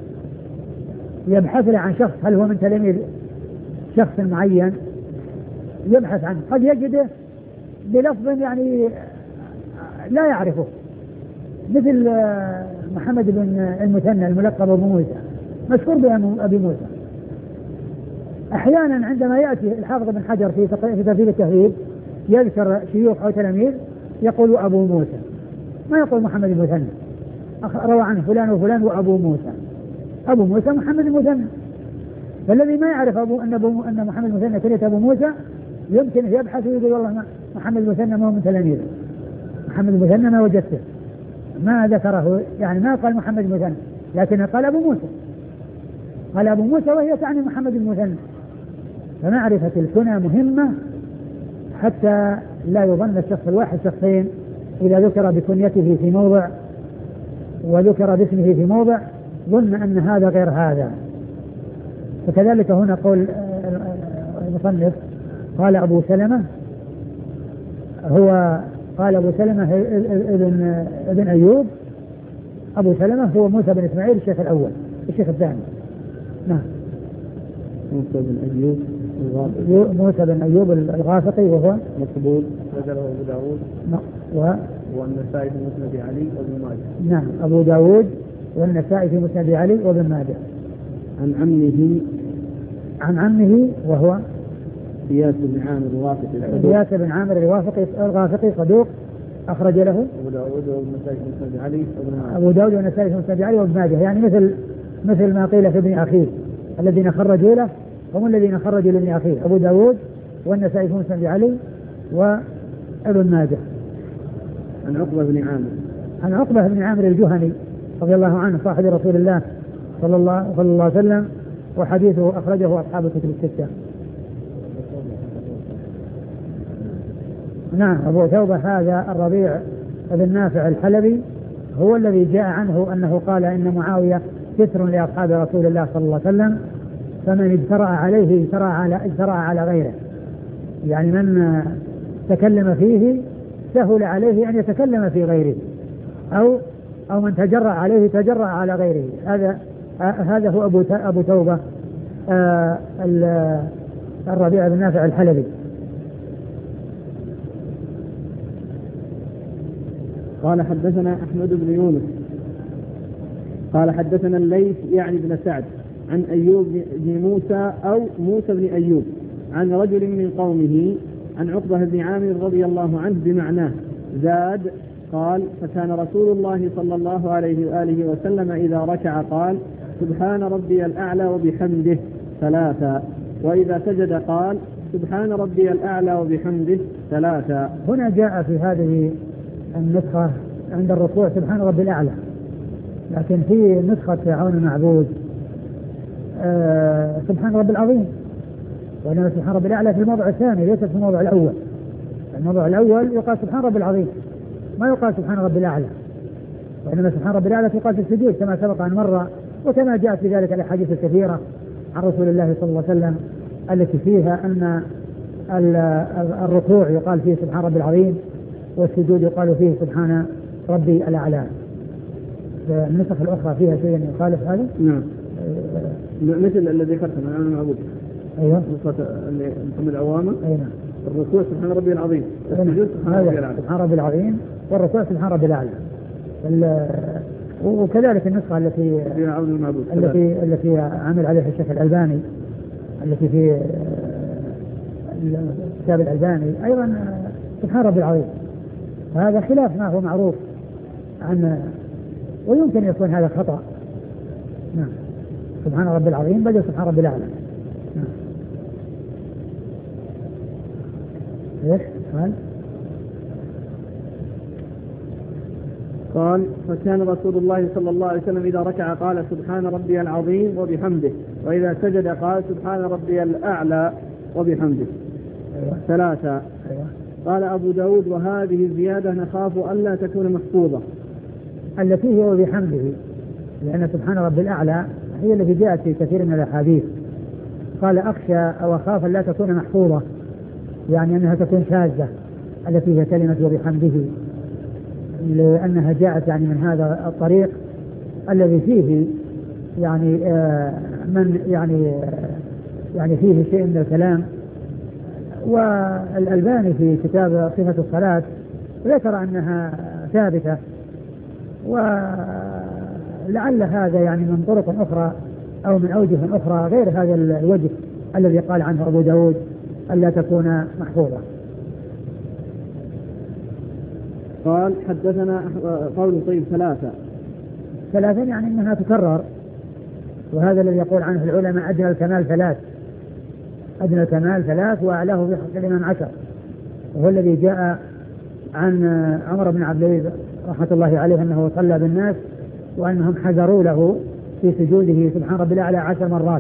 يبحث عن شخص هل هو من تلاميذ شخص معين يبحث عنه قد يجده بلفظ يعني لا يعرفه مثل محمد بن المثنى الملقب أبو موسى مشهور بأبي موسى. أحيانا عندما يأتي الحافظ بن حجر في ترتيب التهذيب يذكر شيوخ أو تلاميذ يقول أبو موسى، ما يقول محمد المثنى، روى عنه فلان وفلان وأبو موسى. أبو موسى محمد المثنى. فالذي ما يعرف أبو أن, أبو أن محمد المثنى كلية أبو موسى يمكن يبحث ويقول والله محمد المثنى ما هو من تلاميذه، محمد المثنى ما وجدته، ما ذكره، يعني ما قال محمد المثنى لكن قال أبو موسى، قال أبو موسى وهي تعني محمد المثنى. فمعرفة الكنى مهمة حتى لا يظن الشخص الواحد شخصين، إذا ذكر بكنيته في موضع وذكر باسمه في موضع ظن أن هذا غير هذا. فكذلك هنا قول المصنف قال أبو سلمة، هو قال أبو سلمة ابن, ابن أيوب. أبو سلمة هو موسى بن إسماعيل الشيخ الأول الشيخ الثاني. نعم موسى بن أيوب موسى بن أيوب الغافقي وهو مقبول وجره أبو داود و... والنسائي في مسند علي وابن ماجه. نعم أبو داود والنسائي في مسند علي وابن ماجه. عن عمه عن عمه وهو إياس بن عامر الوافقي إياس بن عامر الوافقي الغافقي صدوق أخرج له أبو داود والنسائي في مسند علي وابن ماجه. أبو داود والنسائي في مسند علي وابن ماجه، يعني مثل مثل ما قيل في ابن أخيه الذين خرجوا له هم الذين خرجوا لابن أخيه أبو داود والنسائي في مسند علي وابن ماجه. عن عقبة بن عامر عن عقبة بن عامر الجهني رضي الله عنه صاحب رسول الله صلى الله, صلى الله عليه وسلم، وحديثه أخرجه أصحاب الكتب الستة. نعم أبو توبة هذا الربيع بن نافع الحلبي هو الذي جاء عنه أنه قال إن معاوية ستر لأصحاب رسول الله صلى الله عليه وسلم، فمن اجترأ عليه اجترأ على, اجترأ على غيره، يعني من تكلم فيه سهل عليه أن يتكلم في غيره، أو أو من تجرأ عليه تجرأ على غيره. هذا هذا هو أبو أبو توبة آه الربيع بن نافع الحلبي. قال حدثنا أحمد بن يونس قال حدثنا الليث يعني بن سعد عن أيوب بن موسى أو موسى بن أيوب عن رجل من قومه عن عقبة بن عامر رضي الله عنه بمعناه، زاد قال فكان رسول الله صلى الله عليه وآله وسلم إذا ركع قال سبحان ربي الأعلى وبحمده ثلاثا، وإذا سجد قال سبحان ربي الأعلى وبحمده ثلاثا. هنا جاء في هذه النسخة عند الركوع سبحان ربي الأعلى، لكن في نسخة عون المعبود آه سبحان ربي العظيم، وإنما سبحان ربي الأعلى في الموضع الثاني ليس في الموضع الأول. الموضع الأول يقال سبحان ربي العظيم ما يقال سبحان ربي الأعلى، وإنما سبحان ربي الأعلى يقال في السجود كما سبق أن مر، وكما جاءت في ذلك الأحاديث الكثيرة عن رسول الله صلى الله عليه وسلم التي فيها أن الركوع يقال فيه سبحان ربي العظيم والسجود يقال فيه سبحان ربي الأعلى. النسخ الأخرى فيها شيء يخالف هذا؟ نعم مثل الذي ذكرته من عون المعبود. أيوة نسخة محمد عوامة. أيوة. الركوع سبحان ربي العظيم والسجود سبحان ربي الأعلى. سبحان ربي العظيم والركوع سبحان ربي الأعلى. وكذلك النسخة التي التي التي عمل عليها الشيخ الألباني التي في كتاب الألباني أيضا سبحان ربي العظيم. هذا خلاف ما هو معروف عن، ويمكن يكون هذا خطأ. نعم سبحان ربي العظيم بدل سبحان ربي الأعلى. نعم. ايش قال؟ قال فكان رسول الله صلى الله عليه وسلم إذا ركع قال سبحان ربي العظيم وبحمده، وإذا سجد قال سبحان ربي الأعلى وبحمده. أيوة. ثلاثة. أيوة. قال أبو داود وهذه الزيادة نخاف ألا تكون محفوظة. التي هي وبحمده، لأن سبحان ربي الأعلى هي التي جاءت في كثير من الأحاديث. قال أخشى أو أخاف ألا تكون محفوظة، يعني أنها تكون شاذة التي هي كلمة وبحمده، لأنها جاءت يعني من هذا الطريق الذي فيه يعني آه من يعني آه يعني فيه شيء من الكلام. والألباني في كتاب صفة الصلاة ذكر أنها ثابتة ولعل هذا يعني من طرق أخرى أو من أوجه أخرى غير هذا الوجه الذي قال عنه أبو داود ألا تكون محفوظة. قال حدثنا قول طيب ثلاثة ثلاثة يعني أنها تكرر، وهذا الذي يقول عنه العلماء أدنى الكمال ثلاث، أدنى الكمال ثلاث وأعلاه في حق الإمام عشر، وهو الذي جاء عن عمر بن عبد العزيز رحمة الله عليه أنه صلى بالناس وأنهم حذروا له في سجوده سبحان ربي الأعلى عشر مرات،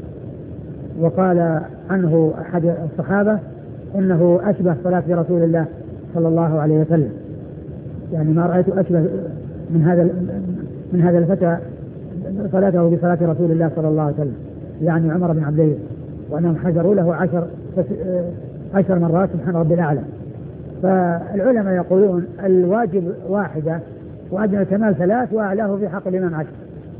وقال عنه أحد الصحابة إنه أشبه صلاة رسول الله صلى الله عليه وسلم، يعني ما رأيت أشبه من هذا من هذا الفتى صلاته بصلاة رسول الله صلى الله عليه وسلم، يعني عمر بن عبد العزيز، وأنهم حذروا له عشر عشر مرات سبحان ربي الأعلى. فالعلماء يقولون الواجب واحدة وأدنى الكمال ثلاث وأعلاه في حق الإمام عشر.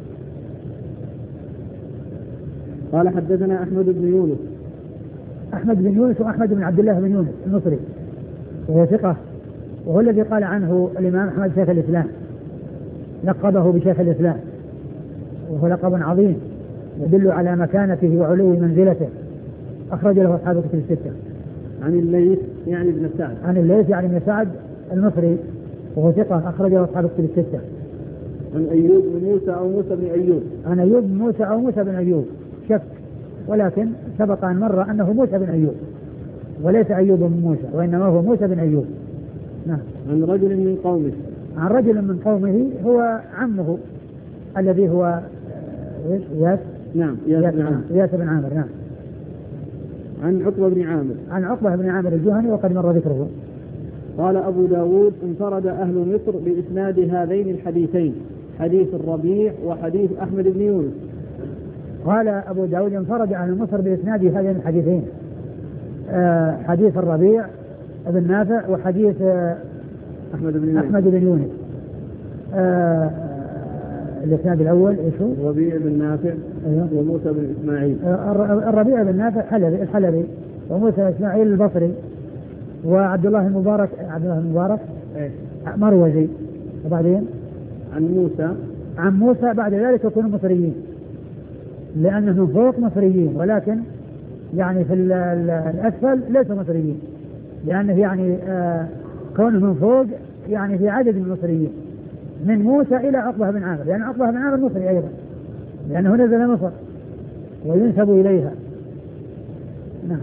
قال حدثنا أحمد بن يونس. أحمد بن يونس وأحمد بن عبد الله بن يونس المصري، وهو ثقة، وهو الذي قال عنه الإمام أحمد شيخ الإسلام، لقبه بشيخ الإسلام، وهو لقب عظيم يدل على مكانته وعلو منزلته، أخرج له أصحاب الكتب الستة. عن الليث يعني ابن سعد. عن الليث يعني ابن سعد المصري، وهو ثقة، أخرج له أصحاب الكتب الستة. عن أيوب بن موسى أو موسى بن أيوب. عن أيوب بن موسى أو موسى بن أيوب، شك، ولكن سبق أن مر أنه موسى بن أيوب وليس أيوب بن موسى، وإنما هو موسى بن أيوب. نعم. عن رجل من قومه. عن رجل من قومه هو عمه الذي هو إياس. نعم إياس بن عامر. إياس بن عامر. نعم. عن عقبة بن عامر. عن عقبة بن عامر الجهني وقد مر ذكره. قال أبو داود انفرد أهل مصر بإسناد هذين الحديثين، حديث الربيع وحديث أحمد بن يونس. قال أبو داود انفرد أهل مصر بإسناد هذين الحديثين، آه حديث الربيع بن نافع وحديث آه أحمد بن يونس. أحمد بن يونس. آه الإسناد الأول إيش هو؟ الربيع بن نافع. أيوه. وموسى بن إسماعيل. آه الربيع بن نافع حلبي الحلبي، وموسى بن إسماعيل البصري، وعبد الله المبارك عبد الله المبارك إيه؟ مروزي. وبعدين عن موسى عن موسى بعد ذلك يكونوا مصريين، لأنهم فوق مصريين، ولكن يعني في الأسفل ليسوا مصريين، لأنه يعني آه كونهم فوق يعني في عدد من المصريين، من موسى إلى عقبة بن عامر، لأن عقبة بن عامر مصري أيضا، لأنه نزل مصر وينسب إليها. نعم.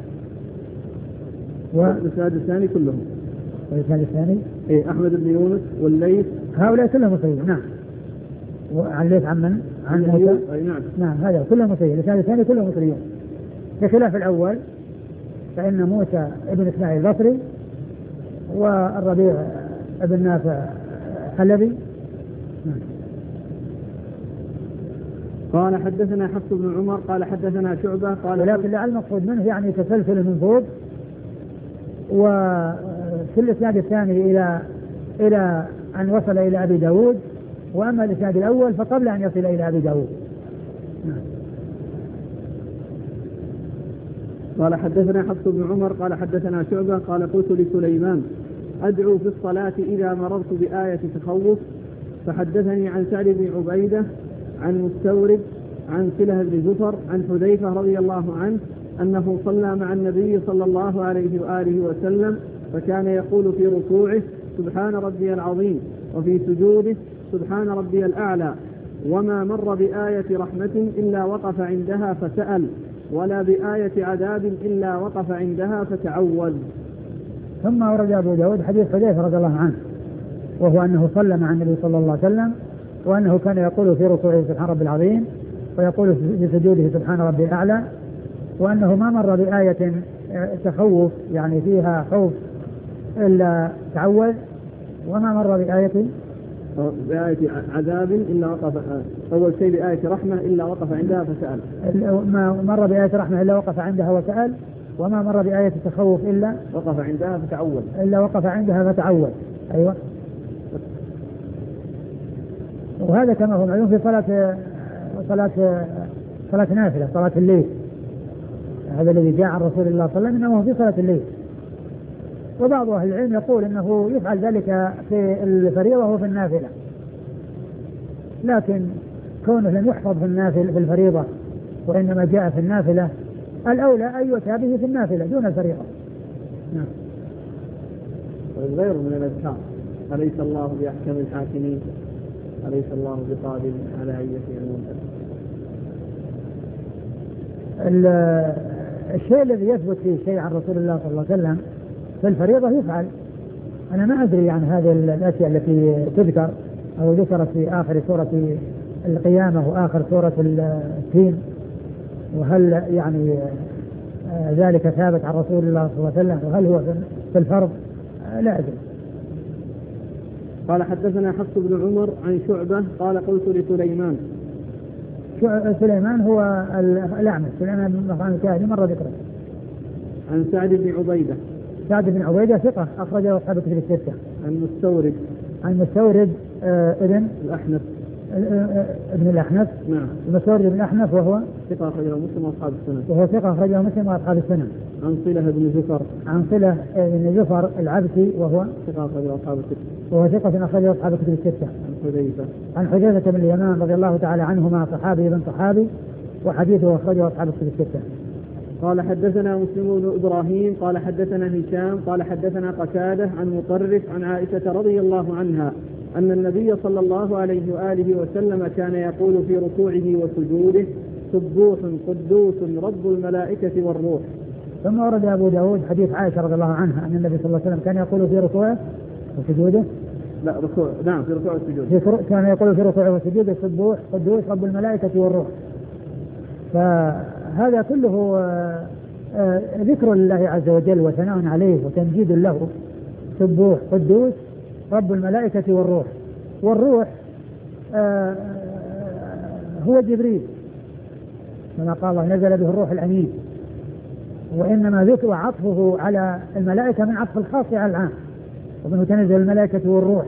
والإسناد الثاني كلهم. والإسناد الثاني إيه أحمد بن يونس والليث، هؤلاء كلهم مصريين. نعم. وعن ليث عن من؟ عن موسى. أي نعم. نعم هذا كلهم مصريين. الإسناد الثاني كلهم مصريين، بخلاف الأول فإن موسى ابن إسماعيل البصري والربيع ابن نافع حلبي. نعم. قال حدثنا حفص بن عمر قال حدثنا شعبة قال، ولكن لعل المقصود منه يعني تسلسل من فوق، وفي الإسناد الثاني إلى إلى أن وصل إلى أبي داود، وأما الإسناد الأول فقبل أن يصل إلى أبي داود. نعم. قال حدثنا حفص بن عمر قال حدثنا شعبة قال قلت لسليمان أدعو في الصلاة إذا مررت بآية تخوف، فحدثني عن سعد بن عبيدة عن مستورد عن سله بن زفر عن حذيفة رضي الله عنه أنه صلى مع النبي صلى الله عليه وآله وسلم، فكان يقول في ركوعه سبحان ربي العظيم، وفي سجوده سبحان ربي الأعلى، وما مر بآية رحمة إلا وقف عندها فسأل، ولا بآية عذاب إلا وقف عندها فتعوذ. ثم ورد أبو داود حديث حذيفة رضي الله عنه، وهو أنه صلى مع النبي صلى الله عليه وسلم، وأنه كان يقول في ركوعه سبحان ربي العظيم، ويقول في سجوده سبحان ربي الأعلى، وأنه ما مر بآية تخوف يعني فيها خوف إلا تعوذ، وما مر بآية بآية عذاب إلا وقف، أول شيء بآية رحمة إلا وقف عندها فسأل، ما مر بآية رحمة إلا وقف عندها وسأل، وما مر بآية تخوف إلا وقف عندها فتعوذ إلا وقف عندها فتعوذ. أيوة. وهذا كما هو معلوم في صلاة صلاة صلاة نافلة، صلاة الليل، هذا الذي جاء عن رسول الله صلى الله عليه وسلم إنه في صلاة الليل. وبعض أهل العلم يقول إنه يفعل ذلك في الفريضة وفي النافلة، لكن كونه لم يحفظ في النافل في الفريضة وإنما جاء في النافلة الأولى أن يؤتى به في النافلة دون الفريضة. نعم. غير من الأذكار أليس الله بأحكم الحاكمين أليس الله بقادر على أن يحيي الموتى. الشيء الذي يثبت فيه شيء عن رسول الله صلى الله عليه وسلم في الفريضة يفعل. أنا ما أدري عن هذه الأشياء التي تذكر أو ذكرت في آخر سورة القيامة وآخر سورة التين، وهل يعني ذلك ثابت عن رسول الله صلى الله عليه وسلم وهل هو في الفرض لا أدري. قال حدثنا حفص بن عمر عن شعبة قال قلت لسليمان. سليمان هو الأعمش سليمان بن مخان الكاهلي مر ذكره. عن سعد بن عبيدة. سعد بن عبيدة ثقة أخرجه أصحاب الكتب الستة. عن مستورد. عن مستورد آه ابن الأحنف. ابن الأحنف. نعم. مستورد بن الأحنف وهو ثقة أخرجه مسلم وأصحاب السنن. وهو ثقة أخرجه مسلم وأصحاب السنن. عن صلة بن زفر. عن صلة بن زفر العبسي وهو ثقة أخرجه أصحاب الستة. وهو ثقة أخرجه أصحاب الكتب الستة. عن حذيفة. عن حذيفة بن اليمان رضي الله تعالى عنهما صحابي بن صحابي وحديثه أخرجه أصحاب الكتب الستة. قال حدثنا مسلم بن إبراهيم قال حدثنا هشام قال حدثنا قتادة عن مطرف عن عائشة رضي الله عنها أن النبي صلى الله عليه وآله وسلم كان يقول في ركوعه وسجوده سبوح قدوس رب الملائكة والروح. ثم ورد أبو داود حديث عائشة رضي الله عنها أن النبي صلى الله عليه وسلم كان يقول في ركوعه وسجوده لا ركوع نعم في ركوع السجود كان يقول في ركوعه وسجوده سبوح قدوس رب الملائكة والروح. فهذا كله ذكر لله عز وجل وثناء عليه وتمجيد له. سبوح قدوس رب الملائكة والروح. والروح هو جبريل كما قال الله نزل به الروح الأمين، وإنما ذكر عطفه على الملائكة من عطف الخاص على العام، ومنه تنزل الملائكة والروح،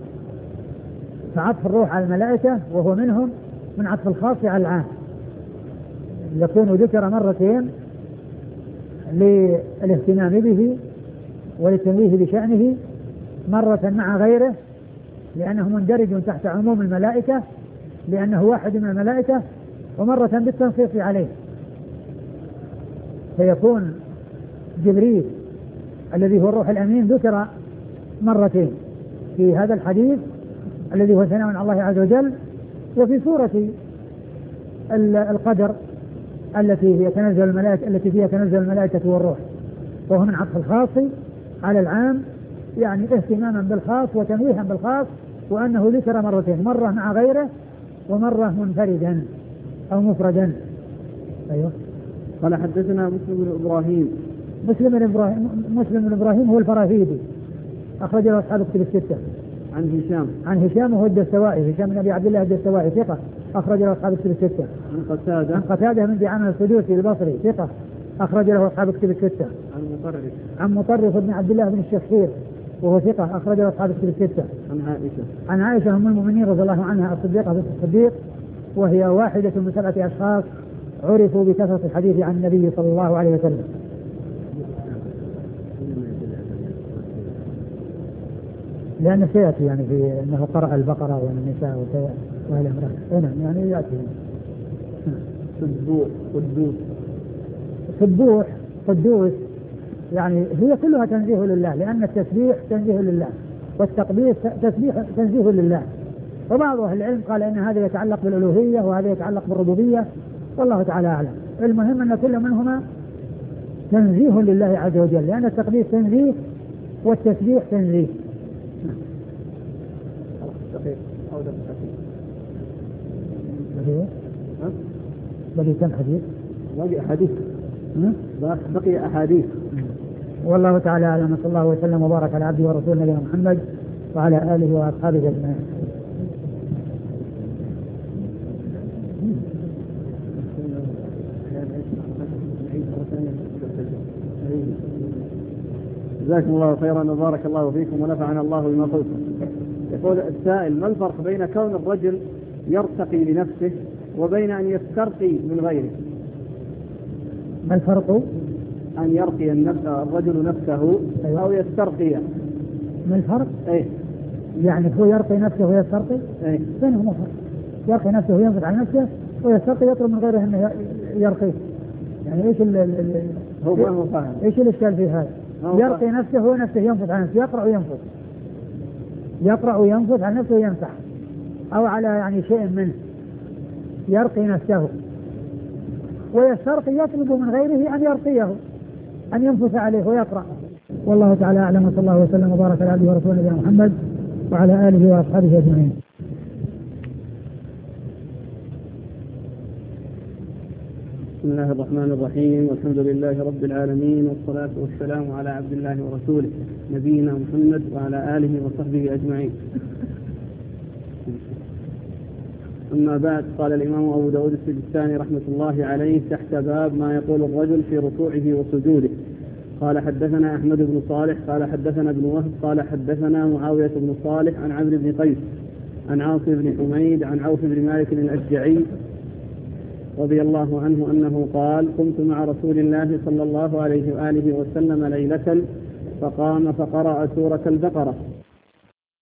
فعطف الروح على الملائكة وهو منهم من عطف الخاص على العام يكون ذكر مرتين للاهتمام به وللتنويه بشأنه، مرة مع غيره لأنه مندرج تحت عموم الملائكة لأنه واحد من الملائكة، ومرة بالتنصيص عليه، فيكون جبريل الذي هو الروح الأمين ذكر مرتين في هذا الحديث الذي هو ثناء على الله عز وجل، وفي سورة القدر التي هي تنزل الملائكة التي فيها تنزل الملائكة والروح، وهو من عطف الخاص على العام، يعني اهتماما بالخاص وتنويها بالخاص، وأنه ذكر مرتين، مرة مع غيره ومرة منفردا أو مفردا. أيوه. قال حدثنا مسلم بن إبراهيم. مسلم بن إبراهيم مسلم بن إبراهيم هو الفراهيدي أخرجه أصحاب الكتب الستة. عن هشام. عن هشام وهو الدستوائي، هشام بن أبي عبد الله الدستوائي ثقة أخرج له أصحاب الكتب الستة. عن قتادة. عن قتادة من دعامة السدوسي البصري ثقة أخرج له أصحاب الكتب الستة. عن مطرف. عن مطرف بن عبد الله بن الشخير وهو ثقة أخرج له أصحاب الكتب الستة. عن عائشة. عن عائشة أم المؤمنين رضي الله عنها الصديقة بنت الصديق، وهي واحدة من سبعة أشخاص عرفوا بكثرة الحديث عن النبي صلى الله عليه وسلم. لأن سيأتي يعني في أنه قرأ البقرة والنساء والأمراض هنا يعني يأتي. سبوح قدوس. سبوح قدوس يعني هي كلها تنزيه لله، لأن التسبيح تنزيه لله والتقديس تسبيح تنزيه لله. وبعض أهل العلم قال إن هذا يتعلق بالألوهية وهذا يتعلق بالربوبية، والله تعالى أعلم. المهم أن كل منهما تنزيه لله عز وجل، لأن التقديس تنزيه والتسبيح تنزيه. بقي كم حديث؟ بقي أحاديث. بقي أحاديث. والله تعالى أعلم. صلى الله وسلم وبارك على عبده ورسوله نبينا محمد وعلى آله وأصحابه أجمعين. جزاكم الله خيرا وبارك الله فيكم ونفعنا الله بما قلتم. يقول السائل: ما الفرق بين كون الرجل يرتقي لنفسه وبين أن يسترقي من غيره؟ ما الفرق؟ أن يرقي الرجل نفسه أو يسترقي. ما الفرق؟ إيه؟ يعني هو يرقي نفسه ويسترقي؟ إيه؟ بينهما فرق. يرقي نفسه وينفث على نفسه، ويسترقي يطلب من غيره أنه يرقيه. يعني إيش ال ال هو ما هو فاهم إيش الإشكال في هذا؟ يرقي نفسه هو نفسه ينفث على نفسه، يقرأ وينفث، يقرأ وينفث على نفسه ويمسح، أو على يعني شيء منه، يرقي نفسه. ويسترقي يطلب من غيره أن يرقيه، أن ينفث عليه ويقرأ. والله تعالى أعلم، وصلى الله وسلم وبارك على عبده ورسوله نبينا محمد وعلى آله وأصحابه أجمعين. بسم الله الرحمن الرحيم، والحمد لله رب العالمين، والصلاة والسلام على عبد الله ورسوله نبينا محمد وعلى آله وصحبه أجمعين. أما بعد، قال الإمام أبو داود السجستاني رحمة الله عليه تحت باب ما يقول الرجل في ركوعه وسجوده. قال حدثنا أحمد بن صالح قال حدثنا ابن وهب قال حدثنا معاوية بن صالح عن عمرو بن قيس عن عاصم بن حميد عن عوف بن مالك الأشجعي رضي الله عنه أنه قال: قمت مع رسول الله صلى الله عليه وآله وسلم ليلة فقام فقرأ سورة البقرة